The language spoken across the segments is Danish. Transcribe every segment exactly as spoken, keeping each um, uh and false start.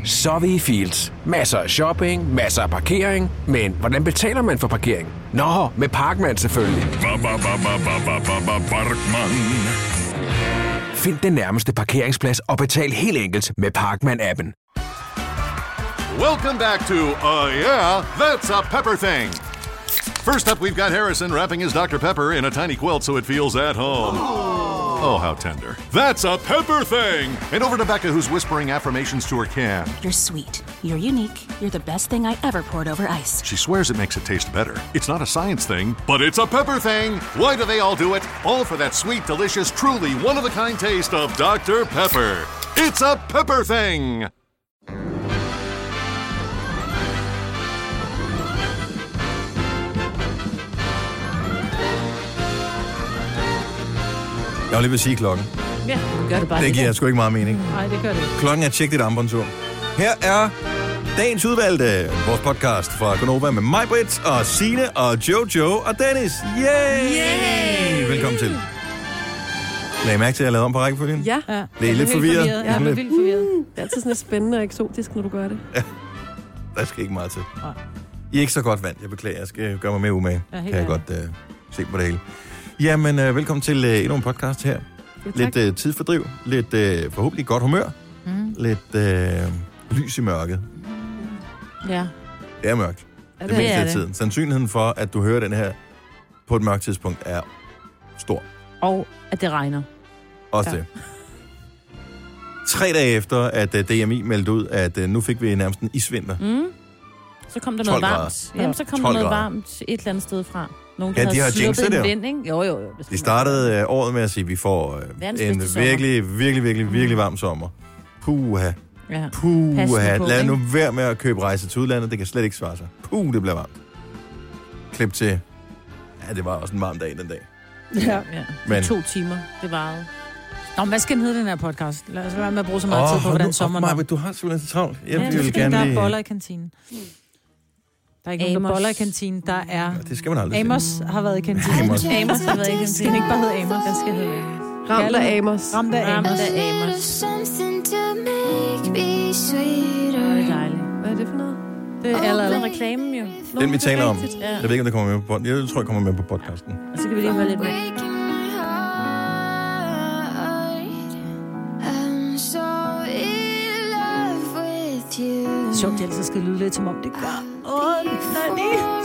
Så er vi i Fields. Masser af shopping, masser af parkering. Men hvordan betaler man for parkering? Nå, med Parkman selvfølgelig. Find den nærmeste parkeringsplads og betal helt enkelt med Parkman-appen. Welcome back to, uh, yeah, that's a pepper thing. First up, we've got Harrison wrapping his Doctor Pepper in a tiny quilt so it feels at home. Oh, how tender. That's a pepper thing! And over to Becca, who's whispering affirmations to her can. You're sweet. You're unique. You're the best thing I ever poured over ice. She swears it makes it taste better. It's not a science thing, but it's a pepper thing! Why do they all do it? All for that sweet, delicious, truly one-of-a-kind taste of Doctor Pepper. It's a pepper thing! Jeg vil lige sige klokken. Ja, gør det bare. Det giver sgu ikke meget mening. Nej, det gør det. Klokken er tjek dit armbåndsur. Her er dagens udvalgte, vores podcast fra Gonova med mig, Britt, og Signe, og Jojo, og Dennis. Yay! Yay! Velkommen til. Lagde I mærke til, at jeg lavede om på rækkefølgen? Ja. ja. Det er lidt forvirret. Ja, jeg er vildt forvirret. Det er altid sådan lidt spændende og eksotisk, når du gør det. Ja, der skal ikke meget til. I er ikke så godt vant. Jeg beklager, jeg skal gøre mig mere umage. Ja, kan jeg godt uh, se på det hele. Jamen, uh, velkommen til uh, endnu en podcast her. Ja, lidt uh, tidsfordriv, lidt uh, forhåbentlig godt humør, mm. lidt uh, lys i mørket. Ja. Det er mørkt. Ja, det, det, det er af det. tiden. Sandsynligheden for, at du hører den her på et mørkt tidspunkt, er stor. Og at det regner. Også ja. det. Tre dage efter, at uh, D M I meldte ud, at uh, nu fik vi nærmest en isvinter. Mm. Så kom der noget varmt. Jamen, så kom der noget varmt et eller andet sted fra. Nogen, ja, de har jinxet det jo. Vind, ikke? Jo, jo, jo. De startede uh, året med at sige, at vi får uh, en virkelig, virkelig, virkelig, virkelig varm sommer. Puha. Ja. Puha. Lad nu være med at købe rejse til udlandet. Det kan slet ikke svare sig. Puh, det bliver varmt. Klip til. Ja, det var også en varm dag den dag. Ja, ja. Men to timer. Det varede. Nå, hvad skal den hedde, den her podcast? Lad os være med at bruge så meget oh, tid på, hvordan sommeren er. Du har simpelthen så travlt. Jeg ja, vil gerne der lige... er boller i kantinen. Der er ikke Amos. Nogen, der boller i kantinen. Der er... Ja, det skal man aldrig Amos sige. har været i kantinen. Amos. Amos har været i kantinen. Skal den ikke bare hedde Amos? Den skal hedde Amos. Ramt af Amos. Ramt af Amos. Ramt af Amos. Det er dejligt. Hvad er det for noget? Det er allerede reklamen jo. Den vi taler om. Jeg ved ikke, om det kommer med på podcasten. Jeg tror, jeg kommer med på podcasten. Og så kan vi lige høre lidt med. Sjovt, jeg altid skal lyde lidt, som om det gør ondt.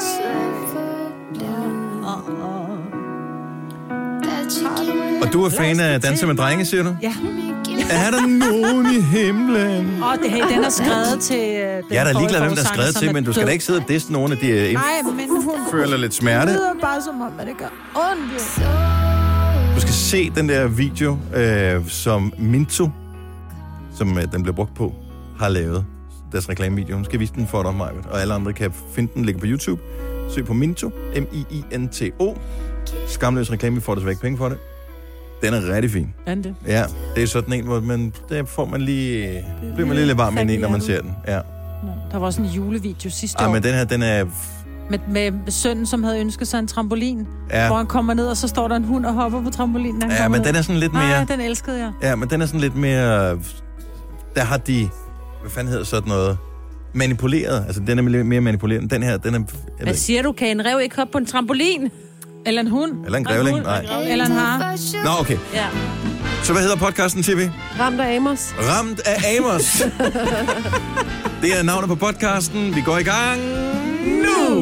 Og du er fan af Danser med Drenge, siger du? Ja. Er der nogen i himlen? Åh, det, hey, den er skrevet til... Uh, jeg er da ligeglad, hvem der er skrevet til, men du skal da ikke sidde og disse nogen af de... Uh, Nej, men hun... føler lidt smerte. Det lyder bare som om, at det gør ondt. Du skal se den der video, øh, som Minto, som øh, den bliver brugt på, har lavet. Deres reklamevideo. Hun skal vise den for dig, Majbet. Og alle andre kan finde den, ligger på YouTube. Søg på Minto. M I I N T O. Skamløs reklame, vi får desværre ikke penge for det. Den er rigtig fin. Er det? Ja, det er sådan en, hvor man, der får man lige, bliver man lige lidt varm ind i, når man ser den. Ja. Der var også en julevideo sidste Ej, år. men den her, den er... Med, med sønnen, som havde ønsket sig en trampolin. Ja. Hvor han kommer ned, og så står der en hund og hopper på trampolinen. Ja, men ned. Den er sådan lidt mere... Nej, den elskede jeg. Ja, men den er sådan lidt mere... Der har de... Hvad fanden hedder sådan noget? Manipuleret. Altså, den er mere manipuleret. Den her, den er... Hvad siger du? Kan en rev ikke hoppe på en trampolin? Eller en hund? Eller en grævling? Nej. Eller en har? Nå, okay. Ja. Så hvad hedder podcasten, siger vi? Ramt af Amos. Ramt af Amos. Det er navnet på podcasten. Vi går i gang nu!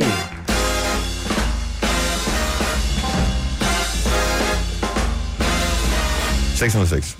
seks nul seks.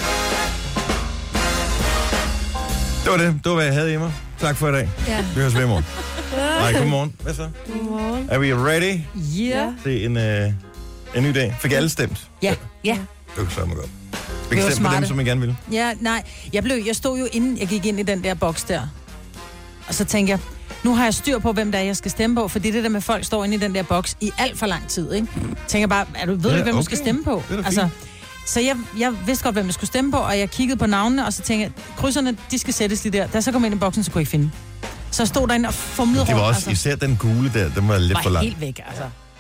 Det var det. Det var, hvad jeg havde i mig. Tak for i dag. Ja. Vi høres ved i morgen. Nej, godmorgen. Hvad så? Godmorgen. Er vi ready? Ja. Det er en, øh, en ny dag. Fik alle stemt? Ja. Ja. Det var så meget godt. Fik I stemt på dem, som I gerne ville? Ja, nej. Jeg, blev, jeg stod jo inden jeg gik ind i den der boks der. Og så tænkte jeg, nu har jeg styr på, hvem der er, jeg skal stemme på. Fordi det der med, folk står inde i den der boks i alt for lang tid, ikke? Tænker bare, er du, ved ja, du, hvem okay. du skal stemme på? Det er altså, så jeg, jeg vidste godt, hvem jeg skulle stemme på, og jeg kiggede på navnene, og så tænkte jeg, krydserne, de skal sættes lige der. Da jeg så kom ind i boksen, så kunne jeg ikke finde. Så stod der ind og fumlede rundt. Det var også, altså. især den gule der, den var lidt var for lang. helt væk, altså.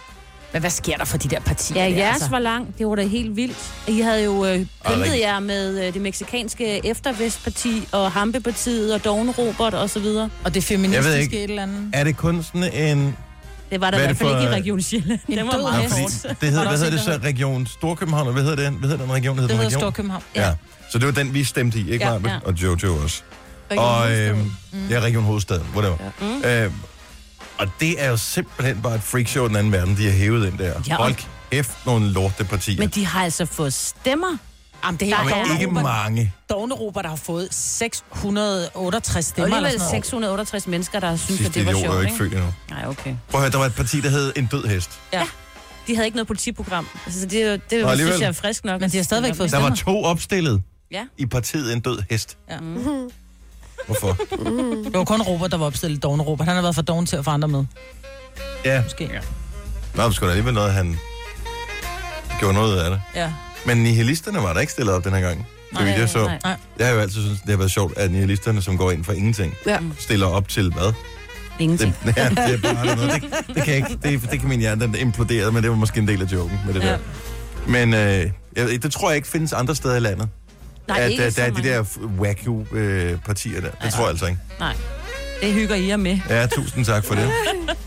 Men hvad sker der for de der partier? Ja, der, jeres altså? var lang. Det var da helt vildt. I havde jo øh, pyntet rigtig. jer med øh, det meksikanske Eftervestparti og Hampepartiet og Dogne Robert og så videre. Og det Jeg ved feministiske ikke. et eller andet. Er det kun sådan en... Det var der Hvad i er hvert fald det ikke for- i Region Sjælland. En Det var død meget hest. hårdt. Fordi det hedder, Var der hvad hedder også det en, så? Region Storkøbenhavn? Hvad hedder den? Hvad hedder den region? Det hedder region? Storkøbenhavn. Ja. ja. Så det var den, vi stemte i, ikke Ja, Marbet? ja. Og Jojo også. Region Og Hovedstaden. øhm, ja, Region Hovedstaden, whatever. Ja. Øh, og det er jo simpelthen bare et freakshow i den anden verden, de har hævet ind der. Ja, og- Hold kæft, nogle lortepartier. Men de har altså fået stemmer. Jamen, det er Der helt er Men ikke mange. Dogne Robert har fået seks hundrede og otteogtres Og stemmer eller alligevel sådan noget. seks hundrede og otteogtres mennesker, der synes, at Sidste det var idiot er jo sjovt, ikke ikke? født endnu. Nej, okay. Prøv at høre, der var et parti, der hed En Død Hest. Ja. De havde ikke noget politiprogram. Altså, det, er jo- det, Nå, det alligevel. synes jeg er frisk nok. Men de har stadigvæk fået Der var stemmer. to opstillet Ja. i partiet En Død Hest. Ja. Hvorfor? Det var kun Robert, der var opstillet. Dogne Robert. Han har været for doven til at få andre med. Ja. Måske. Ja. Nå, det skulle da alligevel noget, han gjorde noget af det. ja. Men nihilisterne var der ikke stillet op den her gang. Så vidt jeg så. nej. Nej. Jeg har jo altid synes, det har været sjovt, at nihilisterne, som går ind for ingenting, Ja. stiller op til hvad? Ingenting. Det, ja, det er bare noget. Det, det, kan jeg ikke, det, det kan min hjerne, den imploderede, men det var måske en del af joken med det Ja. der. Men øh, jeg, det tror jeg ikke findes andre steder i landet. Nej, at ikke der, så der er de mange. der wacky-partier der. Det tror jeg altså ikke. Nej. Det hygger I jer med. Ja, tusind tak for det.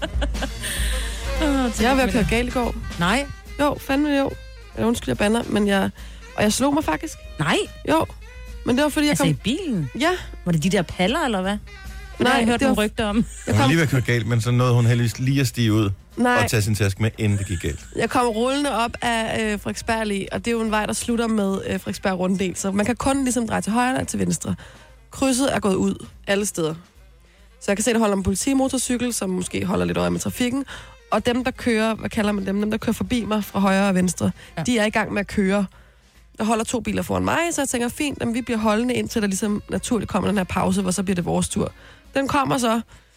Jeg var ved at køre galt i går. Nej. Jo, fandme jo. Jeg undskyld, jeg bander, men jeg... Og jeg slog mig faktisk. Nej, Jo. Men det var fordi, jeg altså kom... i bilen. Ja, Var det de der paller, eller hvad? Det har jeg hørt det nogle var... rygter om. Jeg Hun var kom... lige ved at køre galt, men så nåede hun heldigvis lige at stige ud Nej, og tage sin taske med, inden det gik galt. jeg kom rullende op af øh, Frederiksberg Allé, og det er jo en vej, der slutter med øh, Frederiksberg Runddel, så man kan kun ligesom dreje til højre eller til venstre. Krydset er gået ud alle steder. Så jeg kan se, at der holder en politimotorcykel, som måske holder lidt øje med trafikken, og dem, der kører, hvad kalder man dem, dem, der kører forbi mig fra højre og venstre, Ja. ja. de er i gang med at køre. Der holder to biler foran mig, så jeg tænker, fint, at vi bliver holdende, indtil der ligesom naturligt kommer den her pause, hvor så bliver det vores tur. Den kommer så.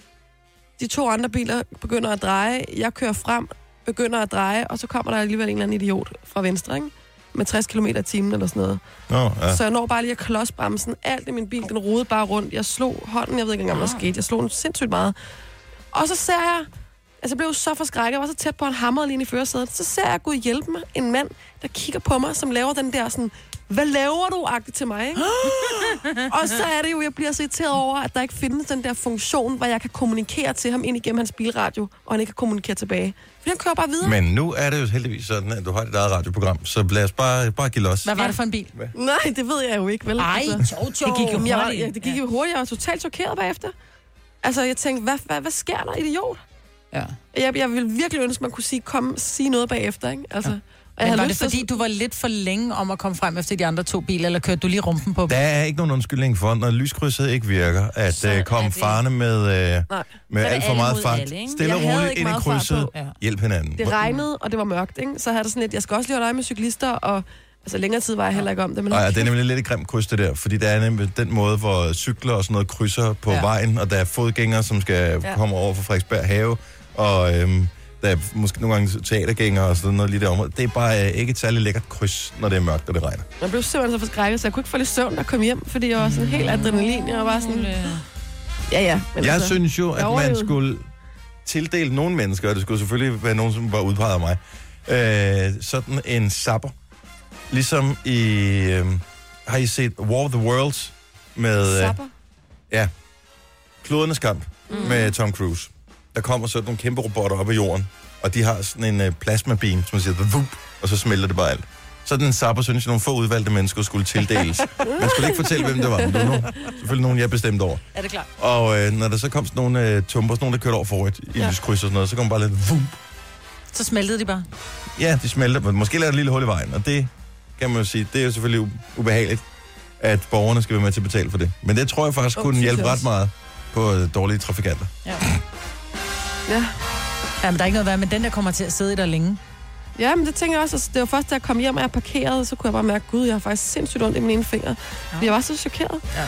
De to andre biler begynder at dreje. Jeg kører frem, begynder at dreje, og så kommer der alligevel en eller anden idiot fra venstre, ikke? Med tres kilometer i timen eller sådan noget. Nå, ja. Så jeg når bare lige at klodsbremsen. Alt i min bil, den rodede bare rundt. Jeg slog hånden, jeg ved ikke engang, hvad der skete. Jeg slog den sindssygt meget. Og så ser jeg, altså jeg blev så forskrækket, jeg var så tæt på, at han hamrede lige ind i førersædet. Så ser jeg, Gud hjælpe mig, en mand, der kigger på mig, som laver den der sådan, hvad laver du, agtigt til mig, ikke? Og så er det jo, jeg bliver så irriteret over, at der ikke findes den der funktion, hvor jeg kan kommunikere til ham ind igennem hans bilradio, og han ikke kan kommunikere tilbage. For han kører bare videre. Men nu er det jo heldigvis sådan, at du har dit eget radioprogram, så lad os bare, bare give los. Hvad var det for en bil? Nej, det ved jeg jo ikke, vel? Ej, Altså, Jojo. Det gik jo Jamen, jeg var, hurtigt. ja, det gik jo hurtigt. Jeg var totalt chokeret bagefter. Altså, jeg tænkte, hvad, hvad, hvad sker der, idiot? Ja. Jeg, jeg ville virkelig ønske, man kunne sige, kom, sige noget bagefter, ikke? Altså, ja. Og jeg Men havde var det lyst til fordi, at- du var lidt for længe om at komme frem efter de andre to biler, eller kørte du lige rumpen på dem? Der er ikke nogen undskyldning for, når lyskrydset ikke virker, at Så uh, er komme det- farne med, uh, med Nej. det alt for alle meget mod fart. alle, ikke? Stille og Jeg havde roligt ikke ind i meget fart krydset. på. Ja. Hjælp hinanden. Det regnede, og det var mørkt, ikke? Så havde der sådan lidt, jeg skal også lige holde øje med cyklister, og altså længere tid var jeg heller ikke om det. Men Og ja, hold det er kæft. nemlig lidt et grimt kryds, det der, fordi der er nemlig den måde, hvor cykler og sådan noget krydser på Ja. ja. vejen, og der er fodgængere, som skal ja. Ja. komme over fra Frederiksberg Have, og øhm, der er måske nogle gange teatergængere og sådan noget lige der område. Det er bare øh, ikke et særligt lækkert kryds, når det er mørkt og det regner. Jeg blev simpelthen så forskrækket, så jeg kunne ikke få lidt søvn, der kom hjem, fordi jeg var sådan helt adrenalin. Jeg var bare sådan, ja ja. Men Jeg altså, synes jo, at jeg man overlevede. skulle tildele nogle mennesker, og det skulle selvfølgelig være nogen, som var udpeget af mig, øh, sådan en sapper. Ligesom i... Øh, har I set War of the Worlds med... Øh, Sapper. ja, Klodernes kamp mm. med Tom Cruise. Der kommer sådan nogle kæmpe robotter op af jorden, og de har sådan en øh, plasmabeam, som man siger, vup, og så smelter det bare alt. Sådan en sapper, synes jeg, nogle få udvalgte mennesker skulle tildeles. Man skulle ikke fortælle, hvem det var, men det var nogen, selvfølgelig nogen, jeg bestemte over. Er det klart? Og øh, når der så kom sådan nogle øh, tumper, sådan nogle, der kørte over forrigt i Ja. lyskryds og sådan noget, så kom bare lidt vum. Så smeltede de bare. Ja, de smelter, men måske lader et lille hul i vejen, og det kan man jo sige, det er jo selvfølgelig u- ubehageligt, at borgerne skal være med til at betale for det. Men det tror jeg faktisk Oh, kunne synes hjælpe jeg ret også. meget på øh, dårlige trafikanter. Ja. Ja. Jamen, der er ikke noget værd, men den der kommer til at sidde i der længe. Ja, men det tænker jeg også. Altså, det var først, da jeg kom hjem, og jeg parkerede, så kunne jeg bare mærke, gud, jeg har faktisk sindssygt ondt i min ene finger. Ja. Jeg var så chokeret. Ja.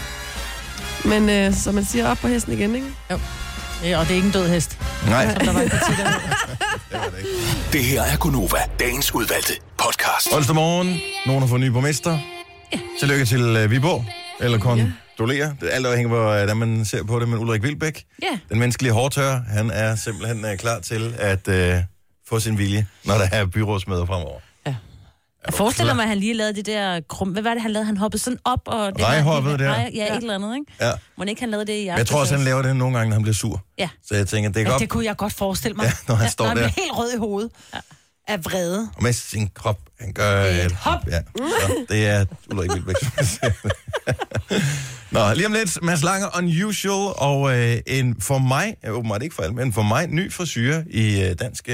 Men øh, som man siger, op på hesten igen, ikke? Ja, og det er ikke en død hest, Nej, som der var en parti, der hed. det var det ikke. Det her er Gunova, dagens udvalgte podcast. Onsdag morgen, nogen har fået ny borgmester. Tillykke til uh, Viborg, eller kondolerer. Det er alt afhængigt, hvordan man ser på det, men Ulrik Wilbæk, Ja. den menneskelige hårdtør, han er simpelthen uh, klar til at uh, få sin vilje, når der er byrådsmøder fremover. Ja. Jeg forestiller mig, at han lige lavede det der krum... Hvad var det, han lavede? Han hoppede sådan op og... Det Rejhoppet der. Rej, ja, et eller andet, ikke? Ja. Må ikke han lavede det i aften? Jeg tror også, han laver det nogle gange, når han bliver sur. Ja. Så jeg tænker, det er Ja, godt. det kunne jeg godt forestille mig. Ja, når han ja, står når han der. bliver helt rød i hovedet. Ja. Af vrede. Og med sin krop, han gør et, Et hop. Ja, så det er Ulrik Wilbæk. Nå, lige om lidt, Mads Lange Unusual, og øh, en for mig, åbenbart ikke for alle, men for mig, ny frisyre i øh, dansk øh,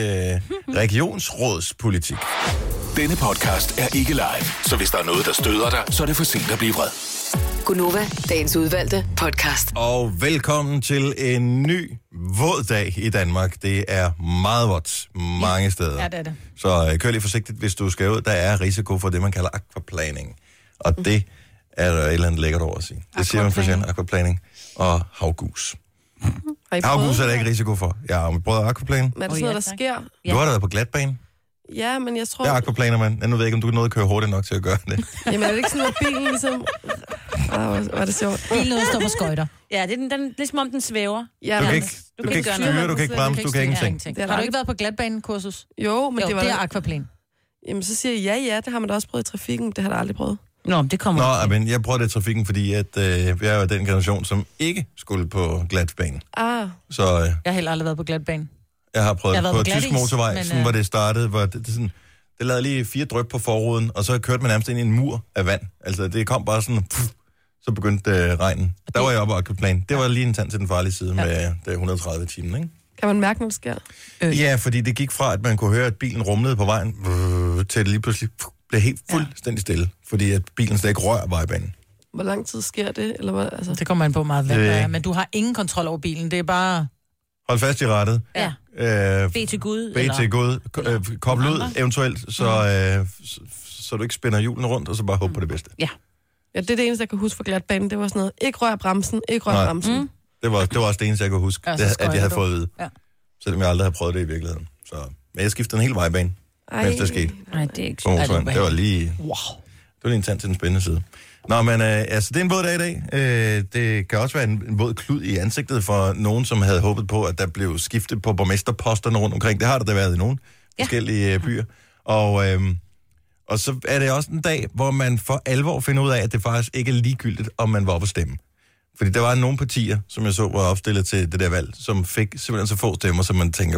regionsrådspolitik. Denne podcast er ikke live, så hvis der er noget, der støder dig, så er det for sent at blive vred. Gunova, dagens udvalgte podcast. Og velkommen til en ny våd dag i Danmark. Det er meget vådt mange steder. Ja, det er det. Så øh, kør lige forsigtigt, hvis du skal ud. Der er risiko for det, man kalder aquaplaning. Og det er der et eller andet lækkert over at sige. Det siger man for sjældent, aquaplaning og havgus. Har I Havgus prøvet er der det? ikke risiko for. Jeg har prøvet aquaplane. Men er det Oh, sådan noget, ja, der tak. sker? Du har da været på glatbane. Ja, men jeg tror... Jeg er aquaplaner, man. Jeg nu ved jeg ikke, om du kan nå at køre hurtigt nok til at gøre det. Jamen, er det ikke sådan, at bilen ligesom... Ah, hvor var det sjovt. Bilen noget står på skøjter. Ja, det er, den, den, ligesom om den svæver. Ja, Du men- kan ikke, du du kan kan ikke ikke gøre styre, noget. du kan ikke bremse, du kan ingenting. Det er Har du ret. ikke været på glatbanekursus? Jo, men Jo, det var... det er aquaplane. Jamen, så siger jeg, ja, ja, det har man da også prøvet i trafikken. Det har jeg da aldrig prøvet. Nå, det kommer. Nå, men jeg prøvede det i trafikken, fordi at, øh, jeg er jo den generation, som ikke skulle på glatbanen. Ah, Så øh, Jeg har heller aldrig været på glatbane. jeg har prøvet Jeg det har på, været på på tysk glatis, motorvej, men, sådan, øh, hvor det startede, hvor det, det, sådan, det lavede lige fire dryp på forruden, og så kørte man nærmest ind i en mur af vand. Altså, det kom bare sådan, pff, så begyndte øh, regnen. Der var jeg oppe på aquaplanen. Det var lige en tand til den farlige side ja. med det et hundrede og tredive timer, ikke? kan man mærke, når det sker? Øh. Ja, fordi det gik fra, at man kunne høre, at bilen rumlede på vejen, øh, til det lige pludselig pff, blev helt fuldstændig stille, fordi at bilen slet ikke rører vejbanen. Hvor lang tid sker det? Eller hvad? Altså... Det kommer an på meget vand, Det- der er, men du har ingen kontrol over bilen. Det er bare... Hold fast i rettet. Ja. Øh, Be til Gud. Bed til Gud. Øh, Kobl ud eventuelt, så, øh, så, så du ikke spænder hjulen rundt, og så bare håbe på det bedste. Ja. Ja, det er det eneste, jeg kan huske fra glatbanen. Det var sådan noget, ikke rør bremsen, ikke rør Nej. bremsen. Mm. Det var, det var også det eneste, jeg kunne huske, Ja, ja, så det, at skøjter jeg havde du. fået at vide. Ja. Selvom jeg aldrig havde prøvet det i virkeligheden. Så, men jeg skiftede en hel vejbane, mens det skete. Nej, det er ikke På så. motorvejen. Det var lige... Wow. Det var lige en tand til den spændende side. Nå, men øh, altså, det er en våd dag i dag. Øh, det kan også være en, en våd klud i ansigtet for nogen, som havde håbet på, at der blev skiftet på borgmesterposterne rundt omkring. Det har der da været i nogle ja. forskellige øh, byer. Og, øh, og så er det også en dag, hvor man for alvor finder ud af, at det faktisk ikke er ligegyldigt, om man var oppe at stemme. Fordi der var nogle partier, som jeg så var opstillet til det der valg, som fik simpelthen så få stemmer, som man tænker,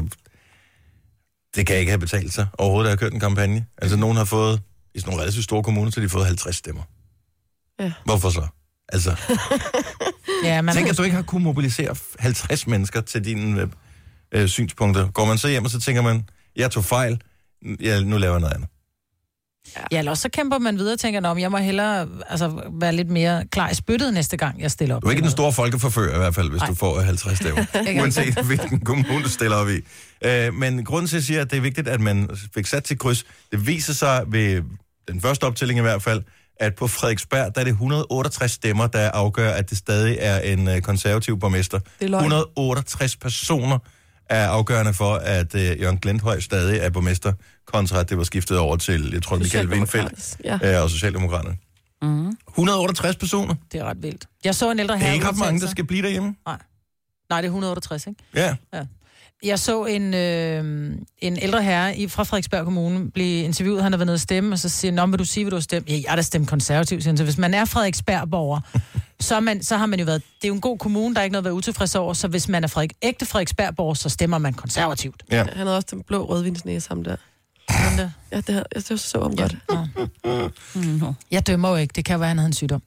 det kan ikke have betalt sig overhovedet at have kørt en kampagne. Altså, nogen har fået, i sådan nogle relativt store kommuner, så de har fået halvtreds stemmer. Ja. Hvorfor så? Altså, Ja, man tænk, at du ikke har kunnet mobilisere halvtreds mennesker til dine øh, øh, synspunkter. Går man så hjem, og så tænker man, jeg tog fejl, ja, nu laver jeg noget andet. Ja, eller også så kæmper man videre og tænker, at jeg må hellere altså, være lidt mere klar i spyttet næste gang, jeg stiller op. Du er ikke den store folkeforfører i hvert fald, hvis Nej. du får halvtreds stemmer. Uanset hvilken kommune du stiller op i. Øh, men grunden til, at jeg siger, at det er vigtigt, at man fik sat til kryds, det viser sig ved den første optælling i hvert fald, at på Frederiksberg, der er det et hundrede og otteogtres stemmer, der afgør, at det stadig er en øh, konservativ borgmester. Det er løgn. et hundrede og otteogtres personer er afgørende for, at øh, Jørgen Glenthøj stadig er borgmester, kontra at det var skiftet over til, jeg tror, Michael Windfeldt Ja. øh, og Socialdemokraterne. Mm. et hundrede og otteogtres personer. Det er ret vildt. Jeg så en ældre Det herre... er ikke ret udtale mange, der sig. skal blive derhjemme. Nej, det er et hundrede og otteogtres, ikke? Ja. Jeg så en, øh, en ældre herre i, fra Frederiksberg Kommune blive interviewet. Han har været nede og stemme, og så siger han, "Nå, vil du sige, hvad du har stemt?" Ja, jeg har da stemt konservativ, siger han. Så hvis man er Frederiksberg-borger, så, er man, så har man jo været... Det er jo en god kommune, der er ikke noget at være utilfreds over, så hvis man er Frederik, ægte Frederiksberg-borger, så stemmer man konservativt. Ja. Han havde også den blå rødvinsnæse, ham der. Men det, Ja, det, havde, det så ham godt. mm, jeg dømmer jo ikke. Det kan være, han havde en sygdom.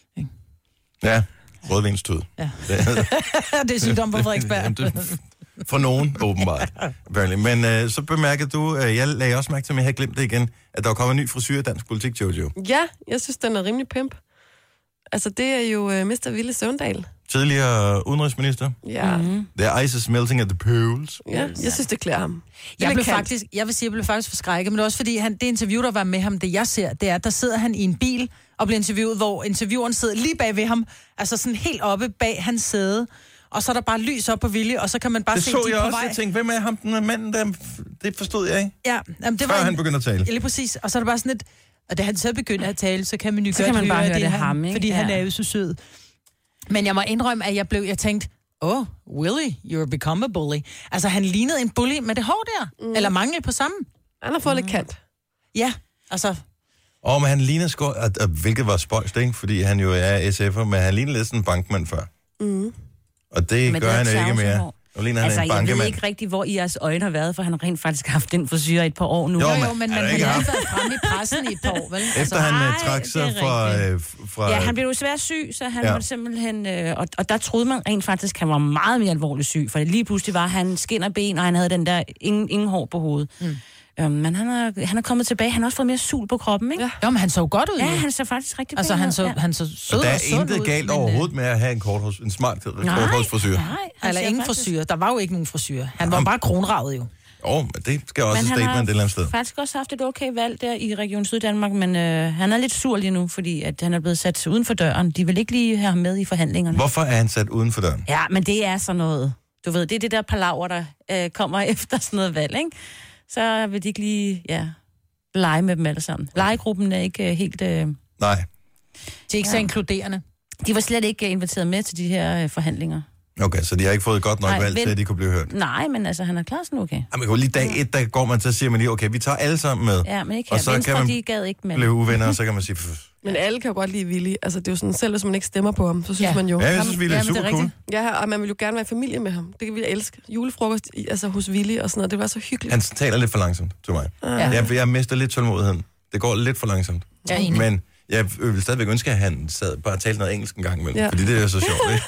Ja, rødvinstud. Ja. Det, Det er sygdom på Frederiksberg. Jamen, det- for nogen, åbenbart. Apparently. Men øh, så bemærkede du, øh, jeg lagde også mærke til, at jeg havde glemt det igen, at der var kommet en ny frisyr i dansk politik, Jojo. Ja, jeg synes, den er rimelig pimp. Altså, det er jo uh, mister Ville Søvndal. Tidligere udenrigsminister. Ja. Mm-hmm. The ice is melting at the poles. Ja, jeg synes, det klæder ham. Jeg er blev kant. faktisk, jeg vil sige, jeg blev faktisk forskrækket, men det er også fordi, han, det interview, der var med ham, det jeg ser, det er, at der sidder han i en bil og bliver interviewet, hvor intervieweren sidder lige bag ved ham, altså sådan helt oppe bag hans sæde, og så er der bare lys op på Vilje, og så kan man bare Det se, så de er jeg på også. vej. Jeg tænkte, hvem er ham, den er manden der? Det forstod jeg ikke. Ja, jamen, det Før var han en, begyndte at tale. ja, lige præcis. Og så er det bare sådan et, og da han så begynder at tale, så kan man jo Så godt kan man bare høre, at det er han, ham, ikke? fordi Ja. han er jo så sød. Men jeg må indrømme, at jeg blev, jeg tænkte, oh, Willy, you're become a bully. Altså, han lignede en bully med det hår der. Mm. Eller mangel på samme. Han har fået mm. lidt kant. Ja, altså... Og men han ligner sgu, at, at, hvilket var spøjst, ikke? Fordi han jo er S F'er, men han ligner lidt sådan en bankmand før. Mm. Og det men gør det han jo ikke mere. Nu ligner altså, han en jeg bankemand. ved ikke rigtig, hvor i jeres øjne har været, for han har rent faktisk haft den frisyr i et par år nu. Jo, jo, jo men man har været fremme i pressen i et par år, vel? Efter altså, han nej, trak sig fra, øh, fra... Ja, han blev jo svært syg, så han ja. måtte simpelthen... Øh, og, og der troede man rent faktisk, at han var meget mere alvorligt syg, for lige pludselig var han skin og ben, og han havde den der ingen, ingen hår på hovedet. Mm. Um, men han er, han er kommet tilbage. Han har også fået mere sul på kroppen, ikke? Ja, jo, men han så godt ud. Ja, han så faktisk rigtig altså, han så, ja. han så sød og der er sund intet ud, galt men, overhovedet med at have en, korthårs, en smart korthårsfrisyr. Nej, eller ingen faktisk... frisyr. Der var jo ikke nogen frisyr. Han var bare kronravet jo. Jo, men det skal også statement et eller andet sted. Han har faktisk også haft et okay valg der i Region Syddanmark, men øh, han er lidt sur lige nu, fordi at han er blevet sat uden for døren. De vil ikke lige have ham med i forhandlingerne. Hvorfor er han sat uden for døren? Ja, men det er sådan noget. Du ved, det er det der palaver, der øh, kommer efter sådan noget valg, ikke? Så vil de ikke lige, ja, lege med dem alle sammen. Legegruppen er ikke uh, helt... Uh... Nej. De er ikke ja. så inkluderende. De var slet ikke inviteret med til de her uh, forhandlinger. Okay, så de har ikke fået godt nok Nej, valg vel... til, at de kunne blive hørt? Nej, men altså, han er klar sådan okay. Jamen, lige dag et, der går man til at sige, man lige, okay, vi tager alle sammen med. Ja, men ikke og her. så Venstre, kan man de gad ikke med. blive uvenner, og så kan man sige... Men alle kan jo godt lide Willy. Altså, det er jo sådan, selv hvis man ikke stemmer på ham, så synes ja. man jo... Ja, jeg synes, Willy er ja, super er cool. Ja, og man vil jo gerne være i familie med ham. Det kan vi elske. Julefrokost i, altså, hos Willy og sådan noget, det var så hyggeligt. Han taler lidt for langsomt til mig. Ja. Jeg, jeg mister lidt tålmodigheden. Det går lidt for langsomt. Ja, men jeg vil stadigvæk ønske, at han sad bare og talte noget engelsk en gang imellem, ja. fordi det er så sjovt, ikke?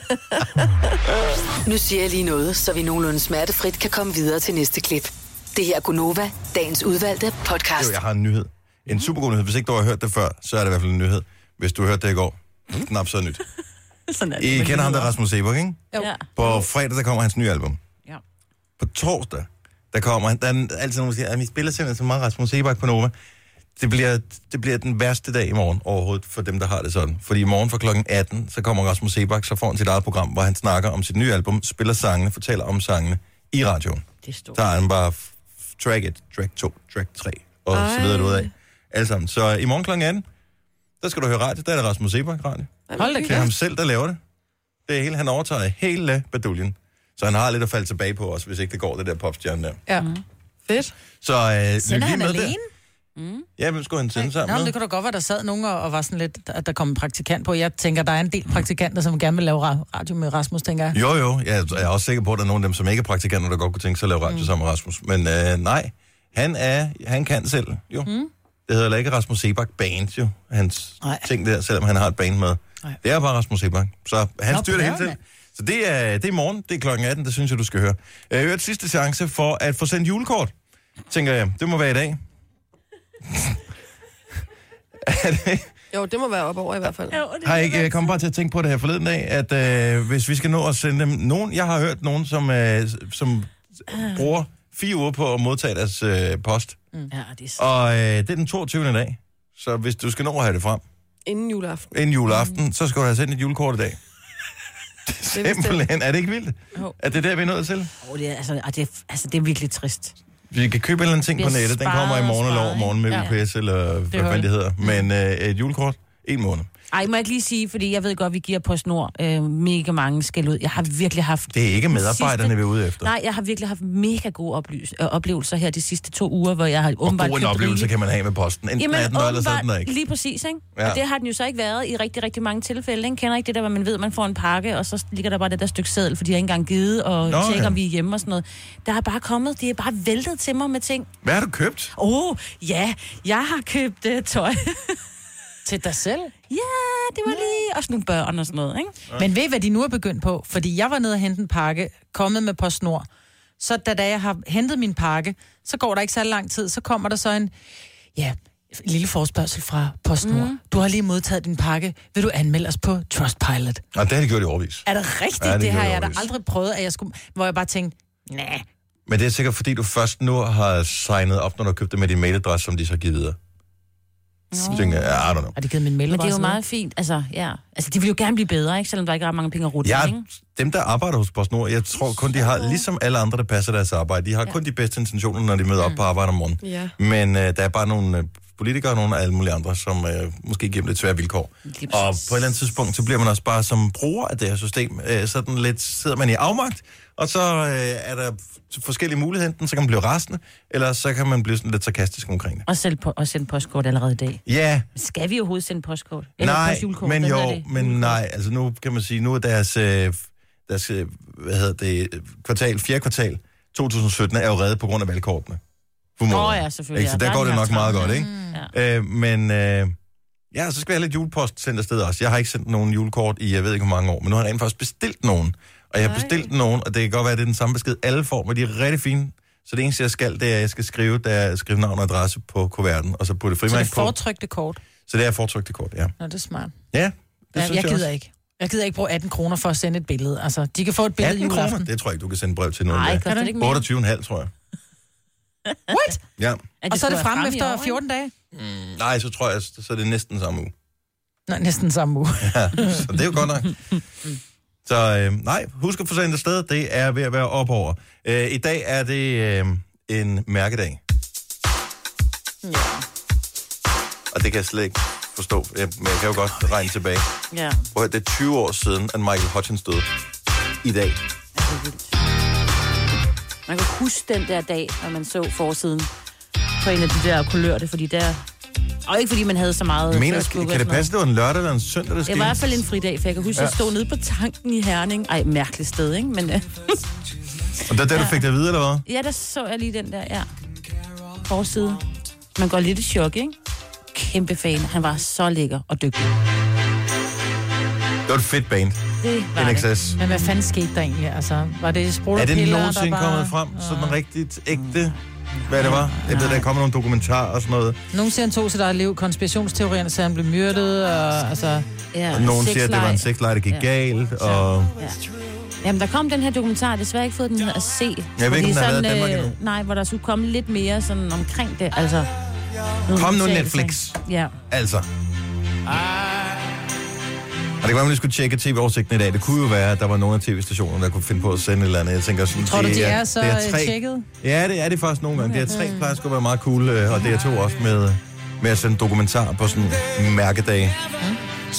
Nu siger jeg lige noget, så vi nogenlunde smertefrit kan komme videre til næste klip. Det her er Gunova, dagens udvalgte podcast. Jo, jeg har en nyhed. En super god nyhed. Hvis ikke du har hørt det før, så er det i hvert fald en nyhed. Hvis du har hørt det i går, knap så nyt. Sådan er det. I kender ham, der Rasmus Seebach, ikke? Jo. På fredag, der kommer hans nye album. Ja. På torsdag, der kommer han. Der er altid nogen, der siger, at vi spiller simpelthen så meget Rasmus Seebach på Nova. Det bliver, det bliver den værste dag i morgen overhovedet for dem, der har det sådan. Fordi i morgen fra klokken atten, så kommer Rasmus Seebach, så får han sit eget program, hvor han snakker om sit nye album, spiller sangene, fortæller om sangene i radioen. Det er stort. Der er han bare track et, track to, track tre, og Ej. så videre du ud af. Alle sammen. Så i morgen klokken atten, der skal du høre radio. Der er det Rasmus Seebach radio. Hold da Det er ham selv, der laver det. Det er hele, han overtager hele baduljen. Så han har lidt at falde tilbage på os, hvis ikke det går, det der popstjerne der. Ja. Mm. Fedt. Så øh, sender han med alene? Der. Mm. Ja, hvem skulle han sende sammen Nå, med? det kunne da godt være, der sad nogen og, og var sådan lidt, at der kom en praktikant på. Jeg tænker, der er en del praktikanter, som gerne vil lave radio med Rasmus, tænker jeg. Jo, jo. Jeg er også sikker på, at der er nogle af dem, som ikke er praktikanter, der godt kunne tænke sig at lave radio mm. sammen med Rasmus. Men øh, nej, han er, han kan selv, jo. Mm. Det hedder ikke Rasmus Seebach Band, jo. Hans nej. ting der, selvom han har et band med. Nej. Det er bare Rasmus Seebach. Så han Nå, styrer det hele til. Så det er, det er i morgen, det er klokken atten, det synes jeg, du skal høre. Jeg har hørt sidste chance for at få sendt julekort, tænker jeg. Det må være i dag. det? Jo, det må være op over i hvert fald. Jo, har jeg ikke kommet bare til at tænke på det her forleden dag, at øh, hvis vi skal nå at sende dem nogen... Jeg har hørt nogen, som, øh, som uh. bruger fire uger på at modtage deres øh, post. Mm. Ja, det er så... Og øh, det er den toogtyvende dag. Så hvis du skal nå at have det frem... Inden juleaften. Inden juleaften, mm. så skal du have sendt et julekort i dag. Simpelthen. Er det ikke vildt? Oh. Er det der, vi er nået til? Oh, det, er, altså, det, er, altså, det er virkelig trist. Vi kan købe en eller anden ting på nettet. Den kommer i morgen eller overmorgen med ja. U P S, eller hvad fanden det hedder. Men øh, et julekort, en måned. Ej, må jeg ikke lige sige, fordi jeg ved godt, vi giver PostNord øh, mega mange skæld ud. Jeg har virkelig haft... Det er ikke medarbejderne, sidste... vi er ude efter. Nej, jeg har virkelig haft mega gode oplys... øh, oplevelser her de sidste to uger, hvor jeg har åbenbart... Hvor god en oplevelse rigeligt. Kan man have med posten? Enten Jamen, er den der, eller så er den der ikke. Lige præcis, ikke? Ja. Og det har den jo så ikke været i rigtig, rigtig mange tilfælde. Ikke? Kender ikke det der, hvor man ved, man får en pakke, og så ligger der bare det der stykke seddel, for de har ikke engang givet, og Nå, tjekker, ja. om vi er hjemme og sådan noget. Der er bare kommet, de er bare væltet til mig med ting. Hvad har du købt? Åh, oh, ja, jeg har købt uh, tøj. Til dig selv? Ja, det var lige... Også nogle børn og sådan noget, ikke? Ja. Men ved I, hvad de nu er begyndt på? Fordi jeg var nede og hente en pakke, kommet med PostNord. Så da, da jeg har hentet min pakke, så går der ikke så lang tid, så kommer der så en... Ja, en lille forespørgsel fra PostNord. Mm. Du har lige modtaget din pakke. Vil du anmelde os på Trustpilot? Ja, det har de gjort i årevis. Er det rigtigt? Ja, det, det har jeg da aldrig prøvet, at jeg skulle... Hvor jeg bare tænkte, nej. Men det er sikkert, fordi du først nu har signet op, når du har købt det med din mailadresse, som de så har givet videre. No. Tænker, ja, I don't know. Har de givet min mail? Men det er jo meget fint. Altså, ja. Altså, de vil jo gerne blive bedre, ikke? Selvom der ikke er mange penge at rute. Ja, dem, der arbejder hos PostNord, jeg tror kun, de har, ligesom alle andre, der passer deres arbejde, de har ja. kun de bedste intentioner, når de møder op på arbejde om morgenen. Ja. Men uh, der er bare nogle uh, politikere, og nogle af alle mulige andre, som øh, måske giver dem lidt svære vilkår. Og på et eller andet tidspunkt, så bliver man også bare som bruger af det her system. Øh, sådan lidt sidder man i afmagt, og så øh, er der forskellige muligheder. Enten så kan man blive rasende, eller så kan man blive sådan lidt sarkastisk omkring det. Og, selv på, og sende postkort allerede i dag. Ja. Skal vi overhovedet sende postkort? Eller nej, postjulekort? men jo, det? men nej. Altså nu kan man sige, nu er deres, øh, deres øh, hvad hedder det, kvartal, fjerde kvartal to tusind sytten er jo reddet på grund af valgkortene. Åh oh, ja, selvfølgelig. Ikke? Så der, der går det nok meget godt, ikke? Mm. Ja. Øh, men øh, ja, så skal vi have lidt julepost sendt afsted også. Jeg har ikke sendt nogen julekort i, jeg ved ikke hvor mange år, men nu har jeg rent faktisk bestilt nogen. Og jeg har bestilt nogen, og det kan godt være, at det er den samme besked, alle får, men de er rigtig fine. Så det eneste, jeg skal, det er, at jeg skal skrive, det er at skrive navn og adresse på kuverten, og så putte frimærke på. Så det er fortrykte kort? Så det er fortrykte kort, ja. Nå, det er smart. Ja, det ja, synes jeg, jeg gider også. ikke. Jeg gider ikke bruge atten kroner for at sende et billede. Altså, de kan få et billede i juleaften. kroner? Det tror jeg ikke, du kan sende brev til nogen. Nej, kan det ikke mere? otteogtyve komma fem, tror jeg. What? Ja. Og så er det fremme efter fjorten dage? Mm, nej, så tror jeg, så er det næsten samme uge. Nå, næsten samme uge. Ja, så det er jo godt nok. Så øh, nej, husk at få sendt afsted. Det er ved at være op over. Øh, I dag er det øh, en mærkedag. Ja. Og det kan jeg slet ikke forstå. Jeg, men jeg kan jo godt regne tilbage. Ja. Prøv, det er tyve år siden, at Michael Hutchins døde. I dag. Man kan huske den der dag, når man så forsiden på en af de der kulørte, fordi der... Og ikke fordi man havde så meget mener, Facebook. Kan det passe, det var en lørdag eller en søndag, der skete? Det var i hvert fald en fridag, for jeg kan huske, at jeg stod nede på tanken i Herning. Ej, mærkeligt sted, ikke? Men, uh... Og der, der ja. du fik det at vide, eller hvad? Ja, der så jeg lige den der, ja. Forside. Man går lidt i chok, ikke? Kæmpe fan. Han var så lækker og dygtig. Det var et fedt band. Det var N X S. Det. Men hvad fanden skete der egentlig? Altså, var det sprutterpiller, Er det nogensinde der bare... kommet frem? Sådan rigtigt ægte... Hvad det var? Jeg ved, der kommer nogle dokumentarer og sådan noget. Nogen siger, han tog sit eget liv. Konspirationsteorierne siger, han blev myrdet. Og, altså, ja, og nogen siger, at det var en sexleje, der gik ja. galt. Og... Ja. Jamen, der kom den her dokumentar. Jeg har desværre ikke fået den at se. Jeg ved ikke, om den har været i Danmark øh, endnu. Nej, hvor der skulle komme lidt mere sådan omkring det. Altså, kom nu Netflix. Ja. Altså. Og det kan være, at vi skulle tjekke T V-oversigten i dag. Det kunne jo være, at der var nogle af tv-stationerne, der kunne finde på at sende et eller andet. Jeg tænker sådan, tror du, de er, er så D R tre tjekket? Ja, det er det faktisk nogle gange. D R tre plejer sgu at være meget cool, og D R to også med, med at sende dokumentar på sådan mærkedage. Mm.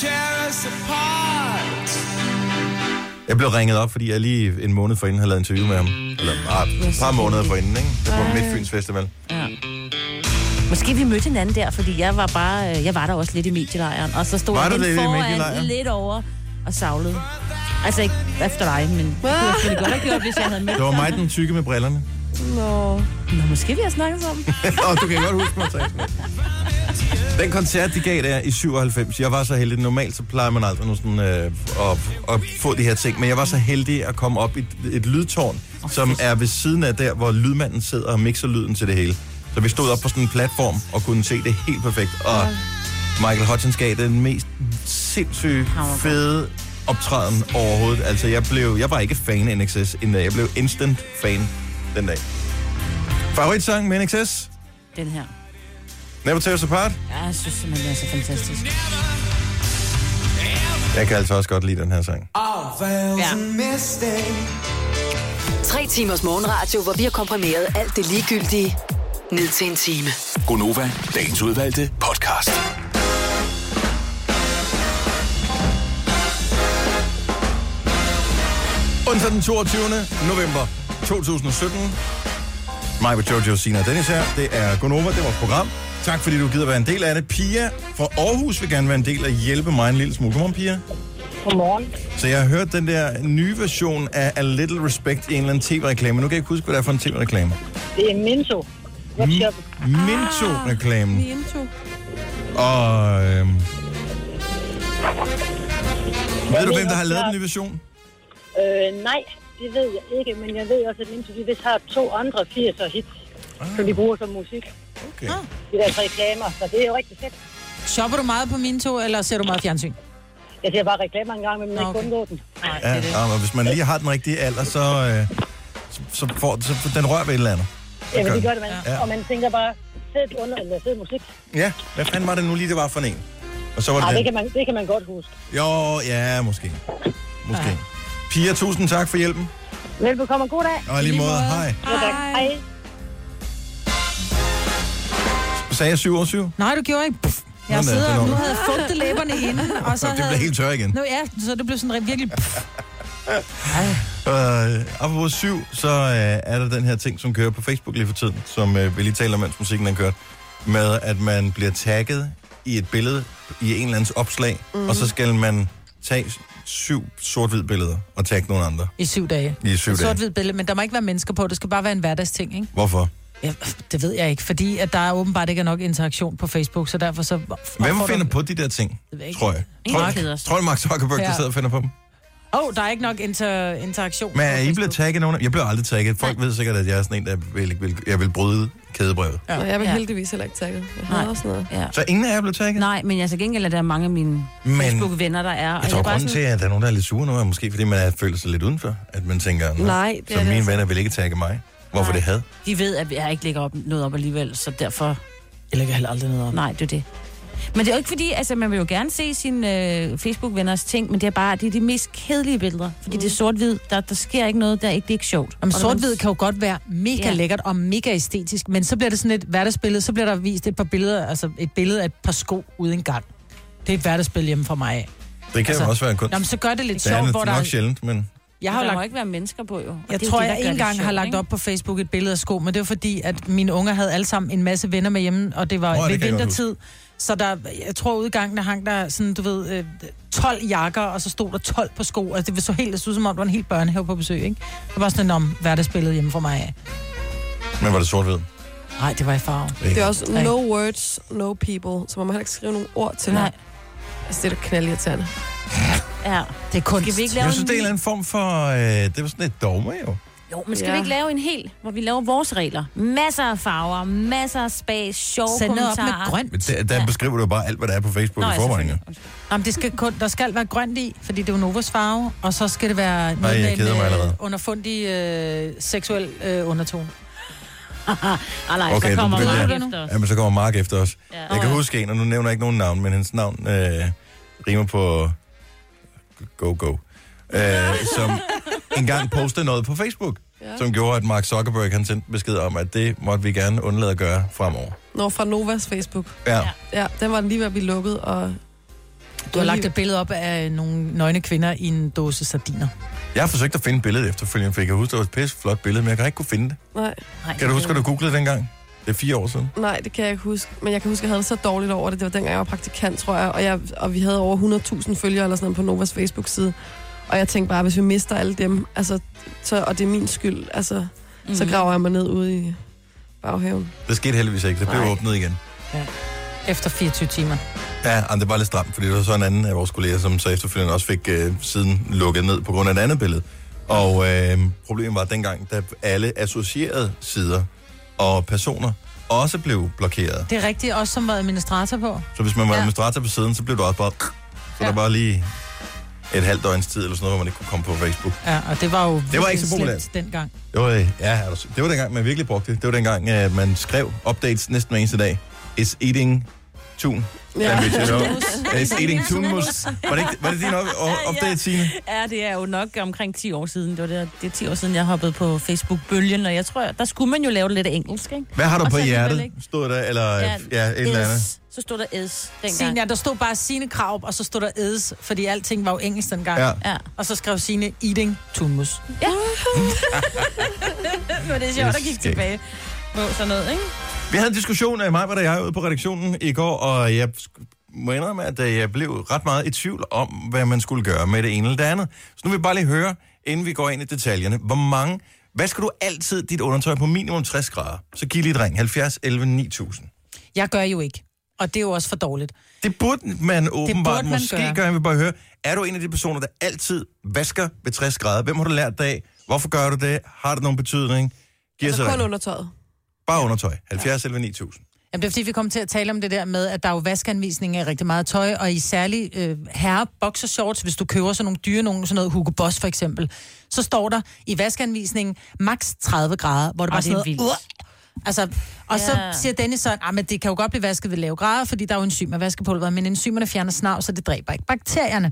Jeg blev ringet op, fordi jeg lige en måned forinden havde lavet interview med ham. Eller bare et par måneder forinden, ikke? Det var på Midtfyns Festival. Ja. Måske vi mødte hinanden der, fordi jeg var bare, jeg var der også lidt i medielejren, og så stod var jeg lidt foran lidt over og savlede. Altså ikke efter dig, men det kunne jeg selvfølgelig godt have gjort, hvis jeg havde mødt. Det var mig den tykke med brillerne. Nå, Nå måske vi har snakket sammen. Og du kan godt huske mig, den koncert, de gav der i syvoghalvfems, jeg var så heldig. Normalt så plejer man aldrig nu sådan, øh, at, at få de her ting, men jeg var så heldig at komme op i et, et lydtårn, oh, som fedt. Er ved siden af der, hvor lydmanden sidder og mixer lyden til det hele. Så vi stod op på sådan en platform og kunne se det helt perfekt. Og Michael Hutchins gav den mest sindssygt fede optræden overhovedet. Altså, jeg blev, jeg var ikke fan af N X S, inden jeg blev instant fan den dag. Favoritsang med N X S? Den her. Never Tear Us Apart? Ja, jeg synes simpelthen, det er så fantastisk. Jeg kan altså også godt lide den her sang. Ja. Tre timers morgenradio, hvor vi har komprimeret alt det ligegyldige ned til en time. Gonova, dagens udvalgte podcast. Onsdag den toogtyvende november to tusind sytten. Mig med Jojo, Sina og Dennis her. Det er Gonova, det var et program. Tak fordi du gider være en del af det. Pia fra Aarhus vil gerne være en del af hjælpe mig en lille smule. Godmorgen, Pia. Godmorgen. Så jeg har hørt den der nye version af A Little Respect i en eller anden tv-reklame. Nu kan jeg ikke huske, hvad det er for en tv-reklame. Det er Minto. M- Minto-reklamen. Ah, Minto. Og... Øhm... Ved du, hvem der har lavet den nye version? Øh, nej, det ved jeg ikke, men jeg ved også, at Minto, de vist har to andre firser hits, ah. som de bruger som musik. Okay. De der reklamer, så det er jo rigtig fedt. Shopper du meget på Minto, eller ser du meget fjernsyn? Jeg ser bare reklamer en gang, men man okay. ikke undgå den. Nej, ja, det er det. Ja, men hvis man lige har den rigtige alder, så, øh, så, så får så den rører ved et eller andet. Ja, men det gør det, man. Ja. Og man tænker bare, fed under, eller fed musik. Ja, hvad fanden var det nu lige, det var for en? Og så var det, Ej, den. det, kan man, det kan man godt huske. Jo, ja, måske. Måske. Ja. Pia, tusind tak for hjælpen. Velbekomme, god dag. Og lige måde, hej. Hej. Hej. Sagde jeg syv over syv? Nej, du gjorde ikke. Pff. Jeg Nå, sidder, nej, nu havde jeg fugtet læberne inden, og så det havde... blev helt tør igen. Nu, ja, så det blev sådan virkelig... Øh, apropos syv, så øh, er der den her ting, som kører på Facebook lige for tiden, som øh, vi lige taler om, mens musikken den kørte, med at man bliver tagget i et billede i en eller andens opslag, mm. og så skal man tage syv sort-hvid billeder og tagge nogle andre. I syv dage. I syv dage. Sort-hvid billede, men der må ikke være mennesker på, det skal bare være en hverdagsting, ikke? Hvorfor? Ja, det ved jeg ikke, fordi at der er åbenbart ikke er nok interaktion på Facebook, så derfor så... Hvem finder på de der ting, tror jeg? Tror jeg, tror jeg Mark Zuckerberg, der sidder og finder på dem? Åh, oh, der er ikke nok inter- interaktion. Men er I blevet tagget nogen? Jeg blev aldrig tagget. Folk ved sikkert, at jeg er sådan en, der vil, vil, jeg vil bryde kædebrevet. Ja. Jeg vil heldigvis heller ikke tagget. Jeg har også noget. Ja. Så ingen af jer er blevet tagget? Nej, men jeg så gengæld, at der er mange af mine men, Facebook-venner, der er. Jeg tror, grunden sådan... til, at der er nogen, der er lidt sure nu, er måske fordi man er, føler sig lidt udenfor. At man tænker, nej, så mine altså... venner vil ikke tagge mig. Hvorfor nej. Det had? De ved, at jeg ikke lægger op, noget op alligevel, så derfor... Jeg lægger heller aldrig noget op. Nej, det er det. Men det er jo ikke fordi, altså man vil jo gerne se sine øh, Facebook-venners ting, men det er bare, det er de mest kedelige billeder. Fordi mm. det er sort-hvid, der, der sker ikke noget, der er ikke, det er ikke sjovt. Jamen sort-hvid kan jo godt være mega ja. lækkert og mega æstetisk, men så bliver det sådan et hverdagsbillede, så bliver der vist et par billeder, altså et billede af et par sko uden gang. Det er et hverdagsbillede hjemme for mig af. Det kan altså, jo også være en kunst. Jamen så gør det lidt det er sjovt, hvor der... Det er nok sjældent, men... Jeg har der lagt... må ikke være mennesker på, jo. Og jeg det tror, det, jeg en gang sjovt, har lagt op på Facebook et billede af sko, men det var fordi, at mine unger havde alle sammen en masse venner med hjemme, og det var oh, ved vintertid. Så der, jeg tror, udgangen der hang der sådan, du ved, tolv jakker, og så stod der tolv på sko. Altså, det så helt, det så ud som om, det var en helt børnehave på besøg, ikke? Det var sådan en om hverdagsbillede hjemme for mig af. Men var det sort-hvid? Nej, det var i farve. Det er også no words, no people, så man må heller ikke skrive nogle ord til det. Altså, det er da knaldirriterende. Ja, det er kunst. Skal vi ikke lave jeg synes, det er en eller anden form for... Øh, det var sådan et dogme, jo. Jo, men skal ja. vi ikke lave en hel, hvor vi laver vores regler? Masser af farver, masser af spas, sjove Send kommentarer. op med grønt. Men der, der ja. beskriver du jo bare alt, hvad der er på Facebook. Nå, i forvejen. Jamen, det skal kun, der skal være grønt i, fordi det er jo Novas farve, og så skal det være noget Ej, med en øh, underfundig øh, seksuel øh, undertone. ah, nej, okay, så kommer Mark jeg, efter os. Jamen, så kommer Mark efter os. Ja. Jeg kan huske en, og nu nævner jeg ikke nogen navn, men hendes navn øh, rimer på Go Go. Øh, som engang postede noget på Facebook, ja. Som gjorde, at Mark Zuckerberg han sendte besked om, at det måtte vi gerne undlade at gøre fremover. Nå, fra Novas Facebook. Ja. Ja, den var lige ved at blive lukket, og... Du har lagt et billede op af nogle nøgne kvinder i en dåse sardiner. Jeg har forsøgt at finde billedet efterfølgende, for jeg kan huske, det var et pisse flot billede, men jeg kan ikke kunne finde det. Nej. Kan du huske, at du googlede dengang? Det er fire år siden. Nej, det kan jeg ikke huske. Men jeg kan huske, at jeg havde det så dårligt over det. Det var dengang, jeg var praktikant, tror jeg. Og, jeg, og vi havde over hundrede tusind følgere eller sådan noget på Novas Facebook-side. Og jeg tænkte bare, hvis vi mister alle dem, altså, så, og det er min skyld, altså, mm-hmm. så graver jeg mig ned ude i baghaven. Det skete heldigvis ikke. Det blev Nej. åbnet igen. Ja. Efter fireogtyve timer. Ja, det var lidt stramt, fordi det var så en anden af vores kolleger, som så efterfølgende også fik øh, siden lukket ned på grund af et andet billede. Og øh, problemet var dengang, da alle associerede sider og personer også blev blokeret. Det er rigtigt, også som var administrator på. Så hvis man var ja. administrator på siden, så blev du også bare... Så ja. Der var lige et halvt døgns tid, eller sådan noget, hvor man ikke kunne komme på Facebook. Ja, og det var jo det var ikke så populært dengang. Det var, ja, det var dengang, man virkelig brugte det. Det var dengang, at man skrev updates næsten hver eneste dag. Is eating tun. Ja. Is eating tunmus. Var det, ikke, var det din update, Signe? Ja, det er jo nok omkring ti år siden. Det var det, det er ti år siden, jeg hoppede på Facebook-bølgen, og jeg tror, der skulle man jo lave det lidt engelsk, ikke? Hvad har du og på hjertet? Stod der, eller ja, ja et eller andet? Så stod der is dengang. Signe, ja, der stod bare Signe Krav, og så stod der is, fordi alting var jo engelsk dengang. Ja. Ja. Og så skrev Signe eating tunmus. Ja. Men det er sjovt, der gik tilbage på sådan noget, ikke? Vi havde en diskussion af mig, hvor jeg ude på redaktionen i går, og jeg må indrømme, at jeg blev ret meget i tvivl om, hvad man skulle gøre med det ene eller det andet. Så nu vil jeg bare lige høre, inden vi går ind i detaljerne, hvor mange, hvad skal du altid dit undertøj på minimum tres grader? Så giv lige et ring, halvfjerds elleve ni tusind. Jeg gør jo ikke, og det er jo også for dårligt. Det burde man åbenbart burde man måske gøre. gøre. Jeg vil bare høre, er du en af de personer, der altid vasker ved tres grader? Hvem har du lært det af? Hvorfor gør du det? Har det nogen betydning? Giv altså kun ring. Undertøjet. Bare undertøj. halvfjerds elleve ni tusind. Jamen, det er fordi, vi kommer til at tale om det der med, at der er jo vaskeanvisninger af rigtig meget tøj, og i særlig øh, herre boxershorts, hvis du køber sådan nogle dyre, nogle, sådan noget Hugo Boss for eksempel, så står der i vaskeanvisningen maks tredive grader, hvor det bare sådan noget... Uh, altså, og yeah. så siger Dennis så, at det kan jo godt blive vasket ved lave grader, fordi der er jo enzym af vaskepulveret, men enzymerne fjerner snavs, så det dræber ikke bakterierne.